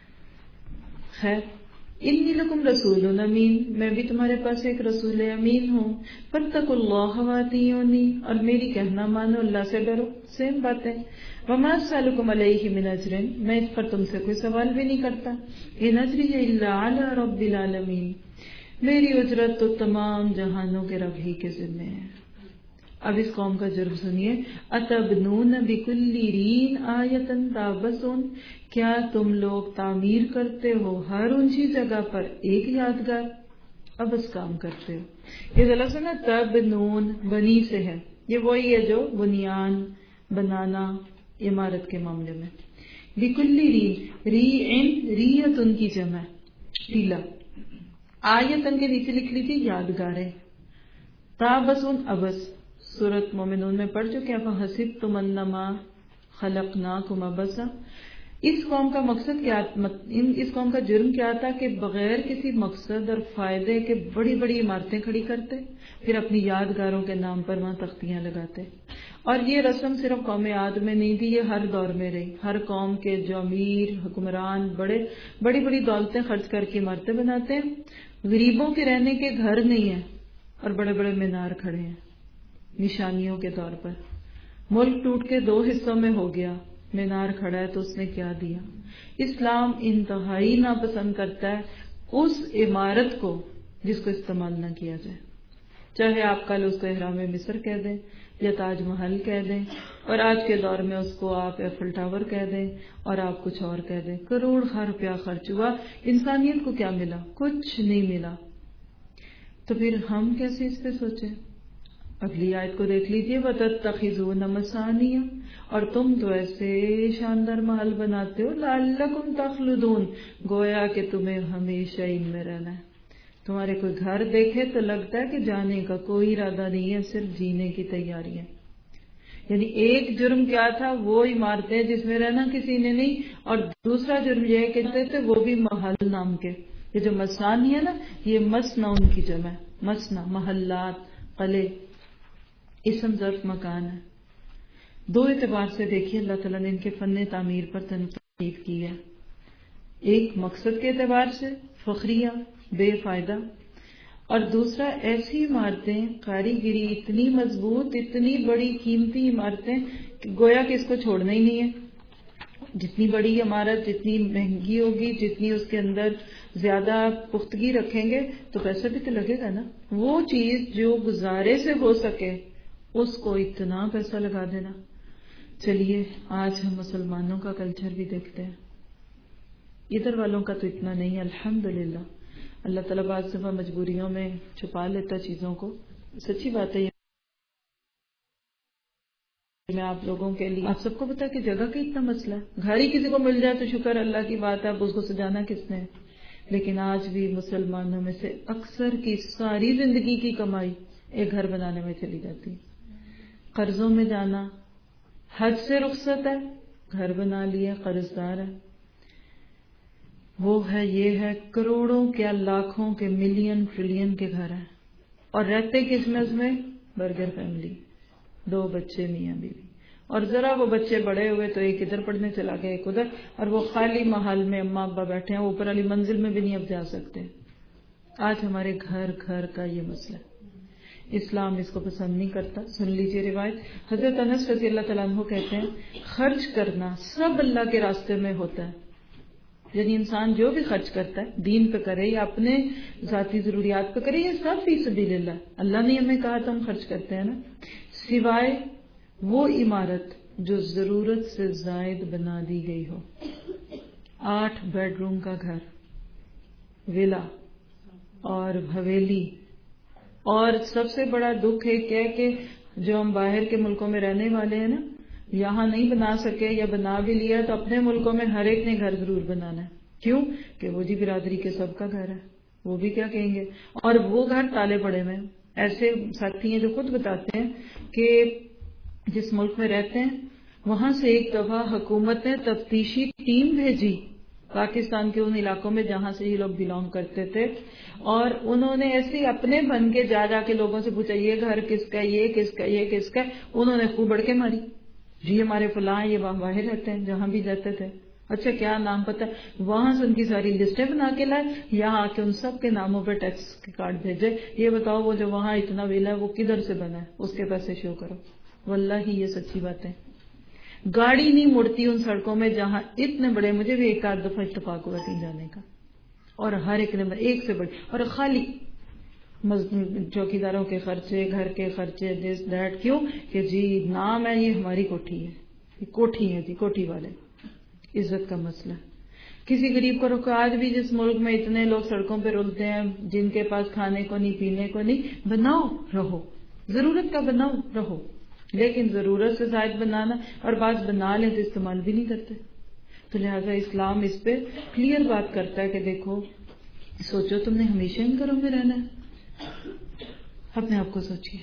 خیر، انی لکم رسول امین، میں بھی تمہارے پاس ایک رسول امین ہوں، فاتقوا اللہ واطیعونی، اور میری کہنا مانو، اللہ سے ڈرو، سیم بات ہے۔ وما اسألکم علیہ من اجر، میں اس پر تم سے کوئی سوال بھی نہیں کرتا، ان اجری الا علی رب العالمین، میری اجرت تو تمام جہانوں کے رب ہی کے ذمہ ہے۔ اب اس قوم کا جرم سنیے، اتبنون بکل رین آیۃ تعبثون، کیا تم لوگ تعمیر کرتے ہو ہر اونچی جگہ پر ایک یادگار، اب اس کام کرتے ہو۔ یہ لفظ نا تبنون، بنی سے ہے، یہ وہی ہے جو بنیان بنانا عمارت کے معاملے میں۔ بکل ریتن کی جمع ٹیلا، آیتن کے نیچے لکھ لی تھی یادگاریں، تابسون ابس، سورۃ مومنون میں پڑھ چکے ہیں، فحسبتم انما خلقناکم عبثا۔ اس قوم کا مقصد کیا، اس قوم کا جرم کیا تھا کہ بغیر کسی مقصد اور فائدے کے بڑی بڑی عمارتیں کھڑی کرتے، پھر اپنی یادگاروں کے نام پر وہاں تختیاں لگاتے۔ اور یہ رسم صرف قوم عاد میں نہیں تھی، یہ ہر دور میں رہی۔ ہر قوم کے جو امیر حکمران بڑی بڑی دولتیں خرچ کر کے عمارتیں بناتے ہیں، غریبوں کے رہنے کے گھر نہیں ہیں اور بڑے بڑے مینار کھڑے ہیں نشانیوں کے طور پر۔ ملک ٹوٹ کے 2 حصوں میں ہو گیا، مینار کھڑا ہے تو اس نے کیا دیا۔ اسلام انتہائی ناپسند کرتا ہے اس عمارت کو جس کو استعمال نہ کیا جائے، چاہے آپ کل اس کو احرام مصر کہہ دیں یا تاج محل کہہ دیں، اور آج کے دور میں اس کو آپ ایفل ٹاور کہہ دیں اور آپ کچھ اور کہہ دیں، کروڑ روپیہ خرچ ہوا، انسانیت کو کیا ملا؟ کچھ نہیں ملا۔ تو پھر ہم کیسے اس پہ سوچیں؟ اگلی آیت کو دیکھ لیجئے، وَتَتَّخِذُونَ مَصَانِیَ، اور تم تو ایسے شاندار محل بناتے ہو، لَعَلَّكُمْ تَخْلُدُونَ، گویا کہ تمہیں ہمیشہ ان میں رہنا ہے۔ تمہارے کوئی گھر دیکھے تو لگتا ہے کہ جانے کا کوئی ارادہ نہیں ہے، صرف جینے کی تیاری ہے۔ یعنی ایک جرم کیا تھا، وہ عمارتیں جس میں رہنا کسی نے نہیں، اور دوسرا جرم یہ ہے کہ وہ بھی محل نام کے، یہ جو مسانی ہے نا، یہ مسنا ان کی جمع ہے، مسنا محلات، قلعے، اسم ظرف مکان ہے۔ 2 اعتبار سے دیکھیے اللہ تعالیٰ نے ان کے فن تعمیر پر تنقید کی ہے۔ ایک مقصد کے اعتبار سے فخریہ بے فائدہ، اور دوسرا ایسی عمارتیں کاریگری اتنی مضبوط، اتنی بڑی قیمتی عمارتیں کہ گویا کہ اس کو چھوڑنا ہی نہیں ہے. جتنی بڑی عمارت جتنی مہنگی ہوگی، جتنی اس کے اندر زیادہ پختگی رکھیں گے تو پیسہ بھی تو لگے گا نا. وہ چیز جو گزارے سے ہو سکے اس کو اتنا پیسہ لگا دینا. چلیے آج ہم مسلمانوں کا کلچر بھی دیکھتے ہیں. ادھر والوں کا تو اتنا نہیں، الحمدللہ. اللہ تعالیٰ بعض دفعہ مجبوریوں میں چھپا لیتا چیزوں کو. سچی بات ہے. میں آپ لوگوں کے لیے، آپ سب کو پتا کہ جگہ کا اتنا مسئلہ ہے. گھر ہی کسی کو مل جائے تو شکر اللہ کی بات ہے، اب اس کو سجانا کس نے. لیکن آج بھی مسلمانوں میں سے اکثر کی ساری زندگی کی کمائی ایک گھر بنانے میں چلی جاتی ہے. قرضوں میں جانا، حج سے رخصت ہے، گھر بنا لیا، قرض دار ہے، وہ ہے یہ ہے، کروڑوں کیا لاکھوں کے ملین ٹریلین کے گھر ہیں، اور رہتے کس میں برگر فیملی، 2 بچے میاں بیوی. اور ذرا وہ بچے بڑے ہوئے تو ایک ادھر پڑھنے چلا گیا ایک ادھر، اور وہ خالی محل میں اماں ابا بیٹھے ہیں، اوپر والی منزل میں بھی نہیں اب جا سکتے. آج ہمارے گھر گھر کا یہ مسئلہ ہے. اسلام اس کو پسند نہیں کرتا. سن لیجئے روایت، حضرت انس رضی اللہ تعالیٰ عنہ کہتے ہیں خرچ کرنا سب اللہ کے راستے میں ہوتا ہے. یعنی انسان جو بھی خرچ کرتا ہے دین پہ کرے یا اپنے ذاتی ضروریات پہ کرے، یہ سب فی سبیل اللہ. اللہ نے ہمیں کہا تو ہم خرچ کرتے ہیں نا، سوائے وہ عمارت جو ضرورت سے زائد بنا دی گئی ہو. 8 بیڈ روم کا گھر، ویلا اور حویلی. اور سب سے بڑا دکھ ایک ہے کہ جو ہم باہر کے ملکوں میں رہنے والے ہیں نا، یہاں نہیں بنا سکے یا بنا بھی لیا تو اپنے ملکوں میں ہر ایک نے گھر ضرور بنانا ہے. کیوں کہ وہ جی برادری کے سب کا گھر ہے، وہ بھی کیا کہیں گے. اور وہ گھر تالے پڑے ہوئے ہیں. ایسے ساتھی ہیں جو خود بتاتے ہیں کہ جس ملک میں رہتے ہیں وہاں سے ایک دفعہ حکومت نے تفتیشی ٹیم بھیجی پاکستان کے ان علاقوں میں جہاں سے یہ لوگ بلانگ کرتے تھے، اور انہوں نے ایسے اپنے بن کے جا کے لوگوں سے پوچھا یہ گھر کس کا، یہ کس کا، یہ کس کا. انہوں نے خوب بڑھ کے ماری، جی ہمارے فلاں یہ وہاں باہر رہتے ہیں جہاں بھی جاتے تھے. اچھا کیا نام پتا، وہاں سے ان کی ساری لسٹیں بنا کے لائے، یہاں آ کے ان سب کے ناموں پہ ٹیکس کے کارڈ بھیجے. یہ بتاؤ وہ جو وہاں اتنا ویلا ہے وہ کدھر سے بنا ہے، اس کے پیسے شو کرو. واللہ یہ سچی بات ہے. گاڑی نہیں مڑتی ان سڑکوں میں جہاں اتنے بڑے، مجھے بھی ایک آدھ دفعہ اتفاق ہوا کہیں جانے کا، اور ہر ایک نمبر ایک سے بڑی، اور خالی چوکیداروں کے خرچے، گھر کے خرچے، دس دیٹ. کیوں کہ جی نام ہے، یہ ہماری کوٹھی ہے، یہ کوٹھی ہے جی، کوٹھی والے. عزت کا مسئلہ. کسی غریب کو رکھو. آج بھی جس ملک میں اتنے لوگ سڑکوں پہ رولتے ہیں، جن کے پاس کھانے کو نہیں، پینے کو نہیں، بناؤ رہو، ضرورت کا بناؤ رہو. لیکن ضرورت سے زائد بنانا، اور بعض بنا لیں تو استعمال بھی نہیں کرتے. تو لہٰذا اسلام اس پہ کلیئر بات کرتا ہے کہ دیکھو سوچو تم نے ہمیشہ ان گھروں میں رہنا ہے. اپنے آپ کو سوچیے،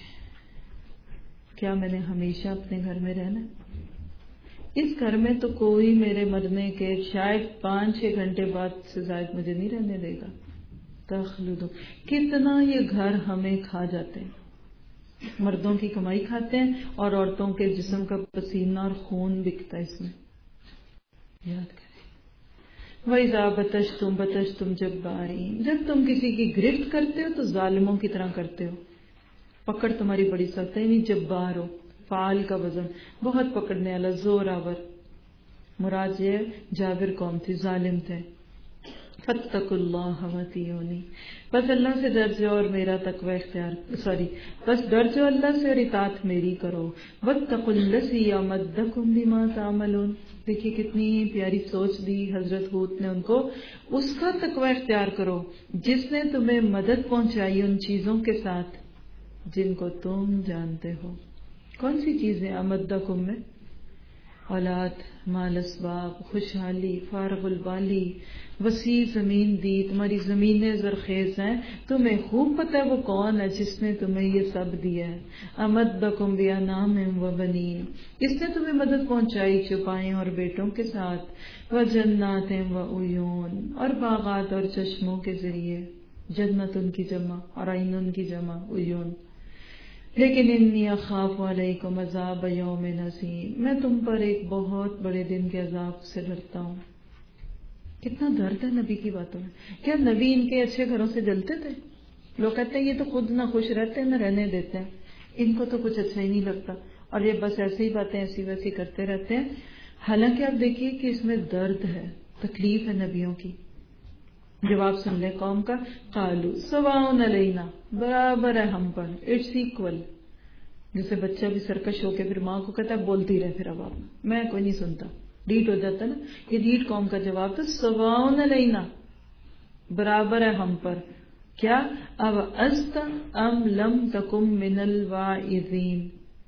کیا میں نے ہمیشہ اپنے گھر میں رہنا ہے؟ اس گھر میں تو کوئی میرے مرنے کے شاید 5-6 گھنٹے بعد سے زائد مجھے نہیں رہنے دے گا. تخلدو، کتنا یہ گھر ہمیں کھا جاتے ہیں. مردوں کی کمائی کھاتے ہیں اور عورتوں کے جسم کا پسینہ اور خون بکتا ہے اس میں. یاد کریں وَإِذَا بَطَشْتُمْ بَطَشْتُمْ جَبَّارِينَ. جب تم کسی کی گرفت کرتے ہو تو ظالموں کی طرح کرتے ہو. پکڑ تمہاری بڑی سخت ہے، نہیں جبار ہو، فعال کا وزن، بہت پکڑنے والا، زور آور. مراد یہ جابر قوم تھی، ظالم تھے. فَاتَّقُوا اللَّهَ وَأَطِیعُونِ. بس اللہ سے ڈر جاؤ اور میرا تقوی بس ڈر جاؤ اللہ سے اور اطاعت میری کرو. وَاتَّقُوا الَّذِی أَمَدَّکُم بِمَا تَعْمَلُونَ. دیکھیے کتنی پیاری سوچ دی حضرت ہود نے ان کو. اس کا تقوی اختیار کرو جس نے تمہیں مدد پہنچائی ان چیزوں کے ساتھ جن کو تم جانتے ہو. کون سی چیزیں؟ امدکم میں اولاد، مال، اسباب، خوشحالی، فارغ البالی، وسیع زمین دی. تمہاری زمینیں زرخیز ہیں، تمہیں خوب پتہ ہے وہ کون ہے جس نے تمہیں یہ سب دیا ہے. امدکم بانعام و بنین. اس نے تمہیں مدد پہنچائی چوپایوں اور بیٹوں کے ساتھ. وجنات و عیون، اور باغات اور چشموں کے ذریعے. جنت ان کی جمع اور عین ان کی جمع عیون. لیکن انی اخاف علیکم عذاب یوم عظیم. میں تم پر ایک بہت بڑے دن کے عذاب سے ڈرتا ہوں. کتنا درد ہے نبی کی باتوں میں. کیا نبی ان کے اچھے گھروں سے جلتے تھے؟ لوگ کہتے ہیں یہ تو خود نہ خوش رہتے ہیں نہ رہنے دیتے ہیں, ان کو تو کچھ اچھا ہی نہیں لگتا, اور یہ بس ایسی ہی باتیں ایسی ویسی کرتے رہتے ہیں. حالانکہ آپ دیکھیے کہ اس میں درد ہے, تکلیف ہے نبیوں کی. جواب سن لے قوم کا, قالوا سواء علینا, برابر ہے ہم پر, اٹس ایکول. جیسے بچہ بھی سرکش ہو کے پھر ماں کو کہتا ہے بولتی رہے, پھر اب آپ میں کوئی نہیں سنتا, ڈیٹ ہو جاتا نا. یہ ڈیٹ قوم کا جواب تھا, سواء علینا, برابر ہے ہم پر. کیا اب ازت ام لم تکم من الواعظین,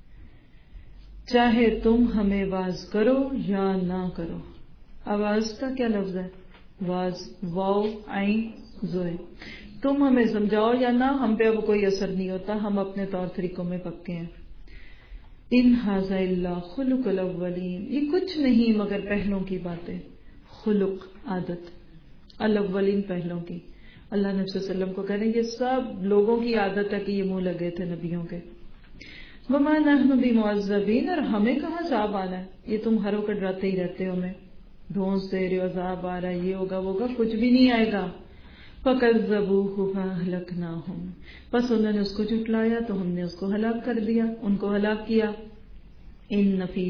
چاہے تم ہمیں واز کرو یا نہ کرو. آواز کا کیا لفظ ہے؟ واز, واو عین زوئے. تم ہمیں سمجھاؤ یا نہ, ہم پہ اب کوئی اثر نہیں ہوتا, ہم اپنے طور طریقوں میں پکے ہیں. ان ھذا الا خلق الاولین, یہ کچھ نہیں مگر پہلوں کی باتیں. خلق عادت, الاولین پہلوں کی. اللہ نبی صلی اللہ علیہ وسلم کو کہہ رہے ہیں یہ سب لوگوں کی عادت ہے کہ یہ منہ لگے تھے نبیوں کے. وما نحن بمعذبین, اور ہمیں کہاں عذاب آنا ہے, یہ تم ہر وقت ڈراتے ہی رہتے ہو, ہمیں ڈھونس دے رہے ہو, عذاب آ رہا ہے, یہ ہوگا وہ ہوگا, کچھ بھی نہیں آئے گا. فَكَذَّبُوهُ فَأَهْلَكْنَاهُمْ, بس انہوں نے اس کو جھٹلایا تو ہم نے اس کو ہلاک کر دیا, ان کو ہلاک کیا. إِنَّ فِي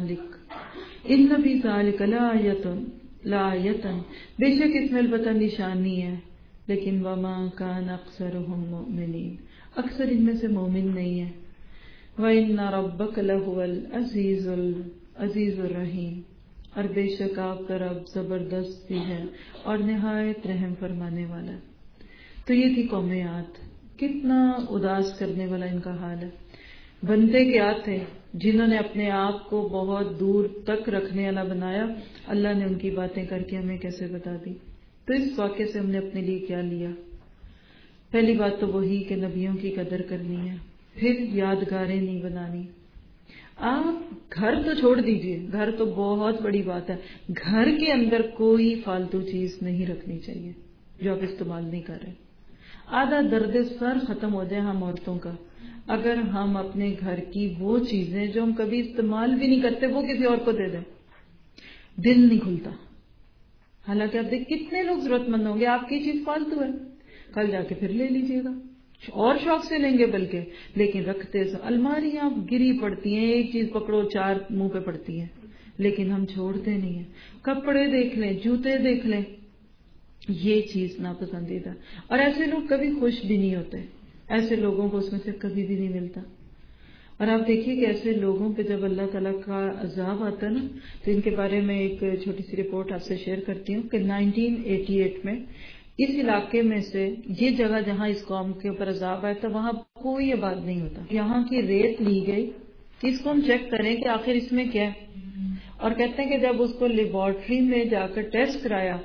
ذَلِكَ لَآيَةً, بے شک اس میں البتہ نشانی ہے, لیکن وَمَا كَانَ أَكْثَرُهُم مُؤْمِنِينَ, اکثر ان میں سے مومن نہیں ہے. وَإِنَّ رَبَّكَ لَهُوَ الْعَزِيزُ الرَّحِيمُ, اور بے شک آپ کا رب زبردست بھی ہے اور نہایت رحم فرمانے والا. تو یہ تھی قوم عاد. کتنا اداس کرنے والا ان کا حال ہے. بندے کیا تھے جنہوں نے اپنے آپ کو بہت دور تک رکھنے والا بنایا, اللہ نے ان کی باتیں کر کے ہمیں کیسے بتا دی. تو اس واقعے سے ہم نے اپنے لیے کیا لیا؟ پہلی بات تو وہی کہ نبیوں کی قدر کرنی ہے, پھر یادگاریں نہیں بنانی. آپ گھر تو چھوڑ دیجئے, گھر تو بہت بڑی بات ہے, گھر کے اندر کوئی فالتو چیز نہیں رکھنی چاہیے جو آپ استعمال نہیں کر رہے. آدھا درد سر ختم ہو جائے ہم عورتوں کا اگر ہم اپنے گھر کی وہ چیزیں جو ہم کبھی استعمال بھی نہیں کرتے وہ کسی اور کو دے دیں. دل نہیں کھلتا. حالانکہ آپ دیکھ کتنے لوگ ضرورت مند ہوں گے, آپ کی چیز فالتو ہے, کل جا کے پھر لے لیجئے گا, اور شوق سے لیں گے بلکہ, لیکن رکھتے الماریاں گری پڑتی ہیں, ایک چیز پکڑو چار منہ پہ پڑتی ہیں, لیکن ہم چھوڑتے نہیں ہیں. کپڑے دیکھ لیں, جوتے دیکھ لیں, یہ چیز ناپسندیدہ. اور ایسے لوگ کبھی خوش بھی نہیں ہوتے, ایسے لوگوں کو اس میں سے کبھی بھی نہیں ملتا. اور آپ دیکھیے کہ ایسے لوگوں پہ جب اللہ تعالیٰ کا عذاب آتا ہے نا, تو ان کے بارے میں ایک چھوٹی سی رپورٹ آپ سے شیئر کرتی ہوں کہ 1988 میں اس علاقے میں سے یہ جگہ جہاں اس قوم کے اوپر عذاب آیا تھا وہاں کوئی آباد نہیں ہوتا. یہاں کی ریت لی گئی کہ اس کو ہم چیک کریں کہ آخر اس میں کیا ہے, اور کہتے ہیں کہ جب اس کو لیبارٹری میں جا کر ٹیسٹ کرایا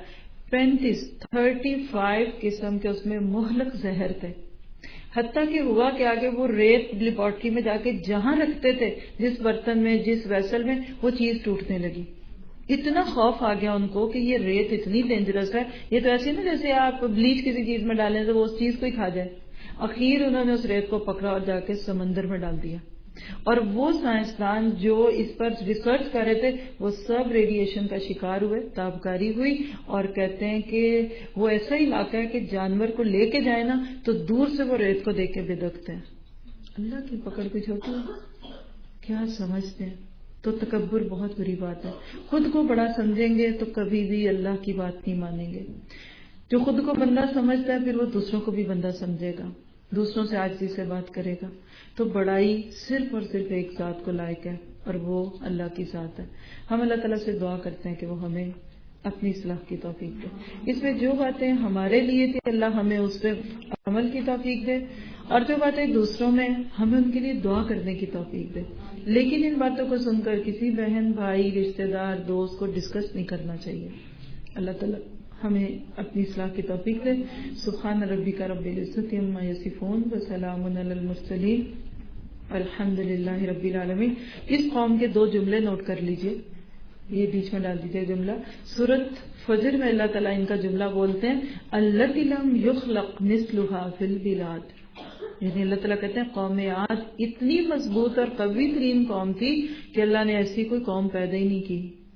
35 قسم کے اس میں مہلک زہر تھے. حتیٰ کہ ہوا کہ آگے وہ ریت لیبارٹری میں جا کے جہاں رکھتے تھے, جس برتن میں جس ویسل میں, وہ چیز ٹوٹنے لگی. اتنا خوف آ گیا ان کو کہ یہ ریت اتنی ڈینجرس ہے, یہ تو ایسے نا جیسے آپ بلیچ کسی چیز میں ڈالیں تو وہ اس چیز کو ہی کھا جائے. اخیر انہوں نے اس ریت کو پکڑا اور جا کے سمندر میں ڈال دیا. اور وہ سائنسدان جو اس پر ریسرچ کر رہے تھے وہ سب ریڈیشن کا شکار ہوئے, تابکاری ہوئی, اور کہتے ہیں کہ وہ ایسا علاقہ ہے کہ جانور کو لے کے جائے نا تو دور سے وہ ریت کو دیکھ کے بدکتے ہیں. اللہ کی پکڑ کچھ ہوتی ہے, کیا سمجھتے ہیں. تو تکبر بہت بری بات ہے. خود کو بڑا سمجھیں گے تو کبھی بھی اللہ کی بات نہیں مانیں گے. جو خود کو بندہ سمجھتا ہے پھر وہ دوسروں کو بھی بندہ سمجھے گا, دوسروں سے عاجزی سے بات کرے گا. تو بڑائی صرف اور صرف ایک ذات کو لائق ہے, اور وہ اللہ کی ذات ہے. ہم اللہ تعالیٰ سے دعا کرتے ہیں کہ وہ ہمیں اپنی اصلاح کی توفیق دے. اس میں جو باتیں ہمارے لیے تھی اللہ ہمیں اس پہ عمل کی توفیق دے, اور جو باتیں دوسروں میں ہمیں ان کے لیے دعا کرنے کی توفیق دے. لیکن ان باتوں کو سن کر کسی بہن بھائی رشتہ دار دوست کو ڈسکس نہیں کرنا چاہیے. اللہ تعالیٰ ہمیں اپنی اصلاح کی توفیق دے. سبحان ربک رب العزت عما یصفون وسلام علی المرسلین الحمد للہ رب العالمین. اس قوم کے 2 جملے نوٹ کر لیجئے, یہ بیچ میں ڈال دیجئے جملہ. سورۃ فجر میں اللہ تعالیٰ ان کا جملہ بولتے ہیں التی لم یخلق مثلها فی البلاد, یعنی اللہ تعالیٰ کہتے ہیں قوم عاد اتنی مضبوط اور قوی ترین قوم تھی کہ اللہ نے ایسی کوئی قوم پیدا ہی نہیں کی.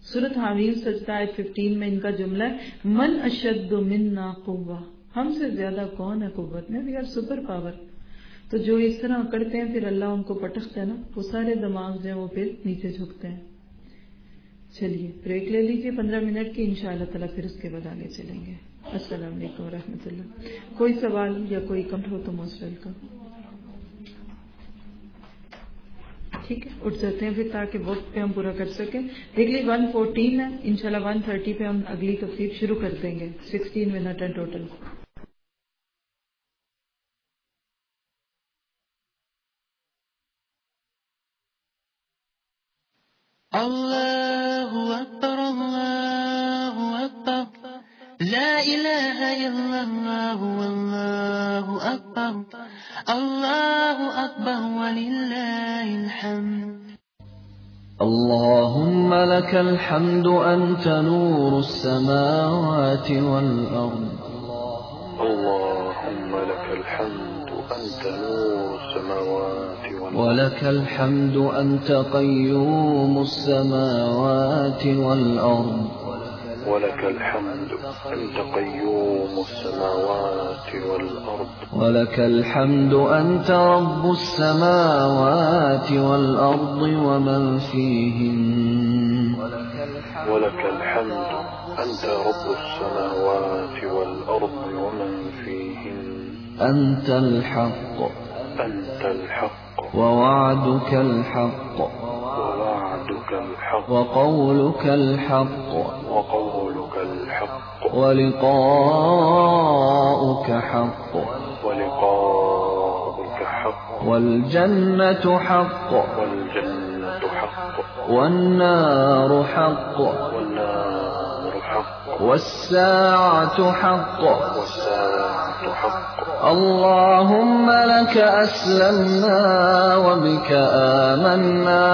सूरत हामीम सजदा आयत 15 में इनका जुमला है, मन अशद्दु मिन्ना कुव्वा, हमसे ज्यादा कौन है कुव्वत में, वी आर सुपर पावर। तो जो इस तरह करते हैं फिर अल्लाह उनको पटकता है ना, वो सारे दिमाग जो है वो फिर नीचे झुकते हैं। चलिए ब्रेक ले लीजिए 15 मिनट की, इंशाअल्लाह ताला फिर उसके बाद आगे चलेंगे। अस्सलाम वालेकुम रहमतुल्लाह। कोई सवाल या कोई कमेंट हो तो मोस्ट वेलकम। ठीक है, उठ जाते हैं फिर ताकि वक्त पे हम पूरा कर सकें। देख लीजिए 1:14 है, इंशाल्लाह 1:30 पे हम अगली तफसीर शुरू कर देंगे। 16 मिनट है टोटल। अल्लाहु अकबर, अल्लाहु अकबर, ला इलाहा इल्लल्लाह, अल्लाहु अकबर, अल्लाहु अकबर वलिल्लाहिल हम्द। اللهم لك الحمد أنت نور السماوات والأرض. اللهم لك الحمد أنت نور السماوات والأرض. ولك الحمد أنت قيوم السماوات والأرض. ولك الحمد أنت قيوم السماوات والأرض. ولك الحمد أنت رب السماوات والأرض ومن فيهن. ولك الحمد أنت رب السماوات والأرض ومن فيهن. أنت الحق، أنت الحق، ووعدك الحق، ووعدك الحق، وقولك الحق، وقولك الحق، ولقاؤك حق، ولقاؤك حق، والجنة حق، والجنة حق، والنار حق، والنار حق، والساعة حق. والساعة حق. اللهم لك أسلمنا وبك آمنا.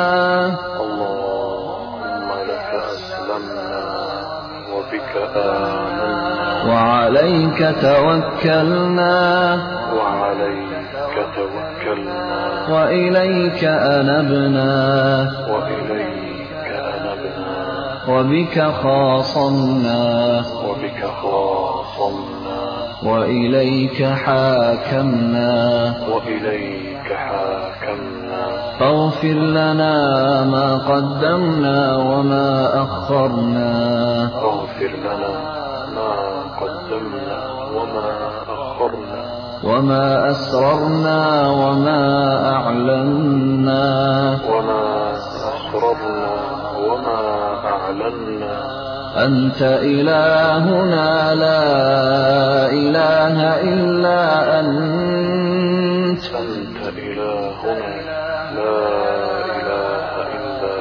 اللهم لك أسلمنا وبك آمنا. وعليك توكلنا. وعليك توكلنا. وإليك أنبنا. وإليك أنبنا. وبك خاصمنا. وبك خاصمنا. وإليك حاكمنا. وإليك حاكمنا. فاغفر لنا ما قدمنا وما أخرنا. فاغفر لنا ما قدمنا وما أخرنا. وما أسررنا وما أعلنا. وما أسررنا وما أعلنا. أنت إلهنا لا إله إلا أنت. أنت إلهنا لا إله إلا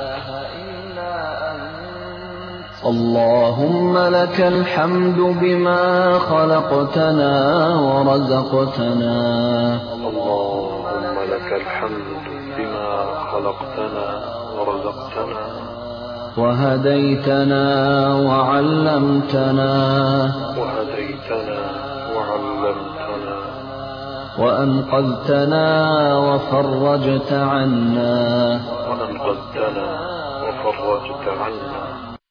أنت. اللهم لك الحمد بما خلقتنا ورزقتنا. اللهم لك الحمد بما خلقتنا ورزقتنا. وهديتنا وعلمتنا. وهديتنا وعلمتنا. وأنقذتنا وفرجت عنا. وأنقذتنا وفرجت عنا.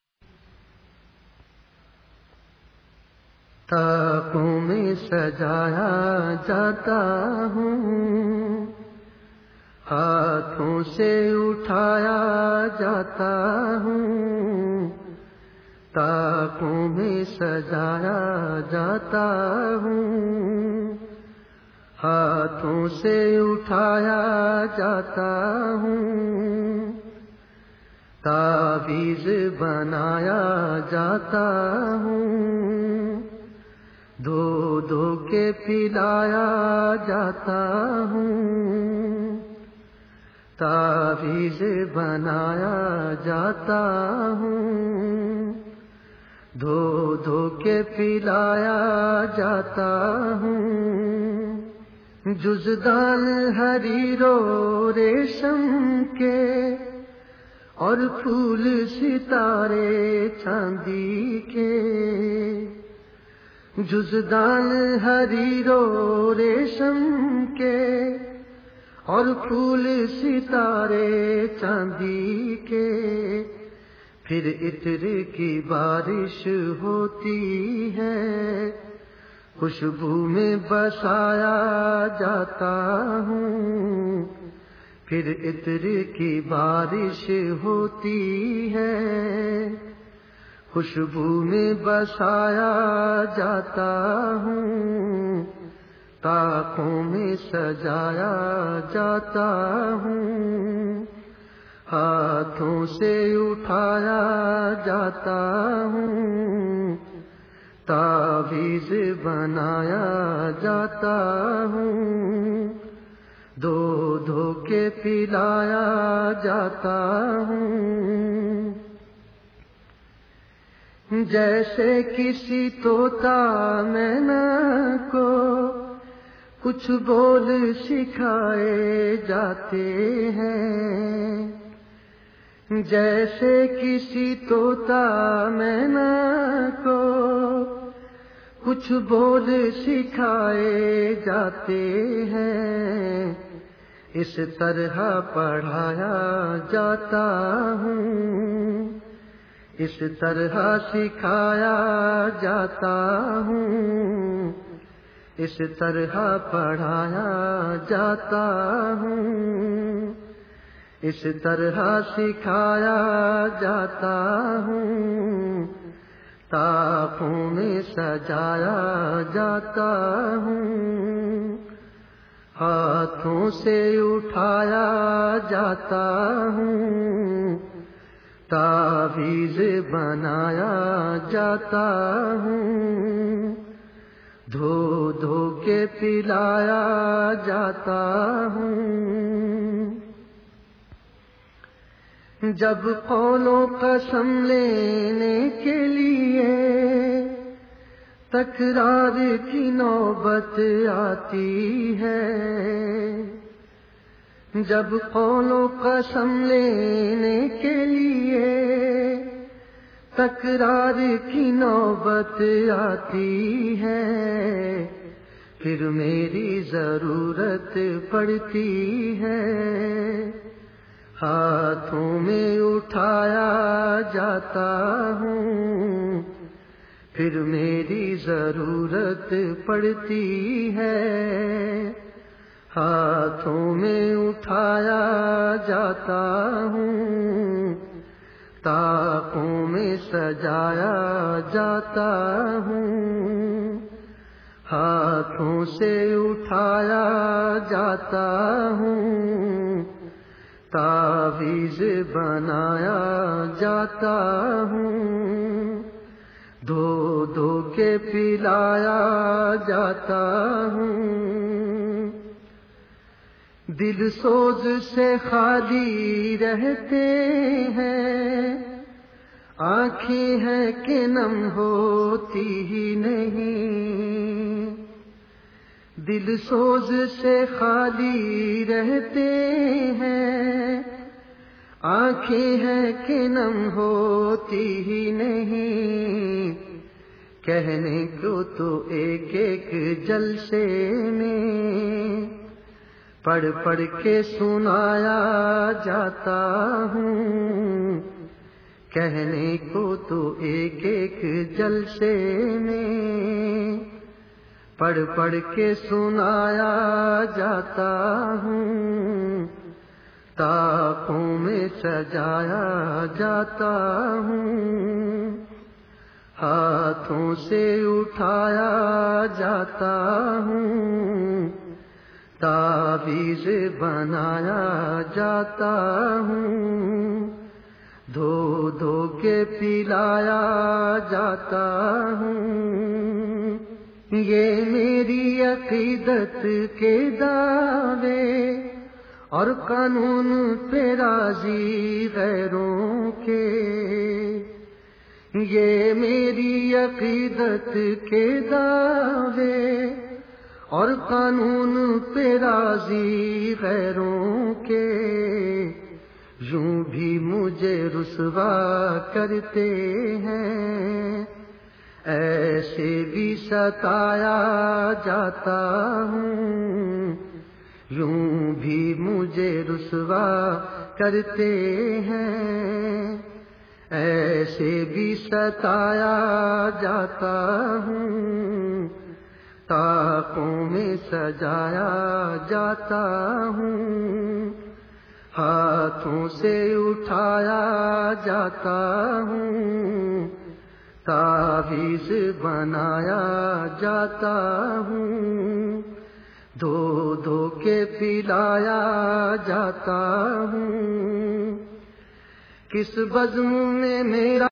ताकों में सजाया जाता हूँ, हाथों से उठाया जाता हूँ, ताकों में सजाया जाता हूँ, हाथों से उठाया जाता हूँ, ताबीज़ बनाया जाता हूँ, धो धो के पिलाया जाता हूँ, ताबीज़ बनाया जाता हूँ, धो धो के पिलाया जाता हूँ। जुज़दान हरीरो रेशम के और फूल सितारे चांदी के, जुज़दान हरीरो रेशम के और फूल सितारे चांदी के, پھر عطر کی بارش ہوتی ہے، خوشبو میں بسایا جاتا ہوں، پھر عطر کی بارش ہوتی ہے، خوشبو میں بسایا جاتا ہوں، طاقوں میں سجایا جاتا ہوں، ہاتھوں سے اٹھایا جاتا ہوں، تعویذ بنایا جاتا ہوں، دھو دھو کے پلایا جاتا ہوں، جیسے کسی طوطا مینا کو کچھ بول سکھائے جاتے ہیں، جیسے کسی طوطا مینا کو کچھ بول سکھائے جاتے ہیں، اس طرح پڑھایا جاتا ہوں، اس طرح سکھایا جاتا ہوں، اس طرح پڑھایا جاتا ہوں، اس طرح سکھایا جاتا ہوں، طاقوں میں سجایا جاتا ہوں، ہاتھوں سے اٹھایا جاتا ہوں، تعویذ بنایا جاتا ہوں، دھو دھو کے پلایا جاتا ہوں، جب قول و قسم لینے کے لیے تکرار کی نوبت آتی ہے، جب قول و قسم لینے کے لیے تکرار کی نوبت آتی ہے، پھر میری ضرورت پڑتی ہے، ہاتھوں میں اٹھایا جاتا ہوں، پھر میری ضرورت پڑتی ہے، ہاتھوں میں اٹھایا جاتا ہوں، طاقوں میں سجایا جاتا ہوں، ہاتھوں سے اٹھایا جاتا ہوں، تعویذ بنایا جاتا ہوں، دھو دھو کے پلایا جاتا ہوں، دل سوز سے خالی رہتے ہیں، آنکھیں ہیں کہ نم ہوتی ہی نہیں، دل سوز سے خالی رہتے ہیں، آنکھیں ہیں کہ نم ہوتی ہی نہیں، کہنے کو تو ایک ایک جلسے میں پڑھ پڑھ کے سنایا جاتا ہوں، کہنے کو تو ایک ایک جلسے میں پڑھ پڑھ کے سنایا جاتا ہوں، طاقوں میں سجایا جاتا ہوں، ہاتھوں سے اٹھایا جاتا ہوں، تعویذ بنایا جاتا ہوں، دھو دھو کے پلایا جاتا ہوں، یہ میری عقیدت کے دعوے اور قانون پہ راضی غیروں کے، یہ میری عقیدت کے دعوے اور قانون پہ راضی غیروں کے، یوں بھی مجھے رسوا کرتے ہیں، ایسے بھی ستایا جاتا ہوں، یوں بھی مجھے رسوا کرتے ہیں، ایسے بھی ستایا جاتا ہوں، طاقوں میں سجایا جاتا ہوں، ہاتھوں سے اٹھایا جاتا ہوں، تعویذ بنایا جاتا ہوں، دھو دھو کے پلایا جاتا ہوں، کس بزم میں میرا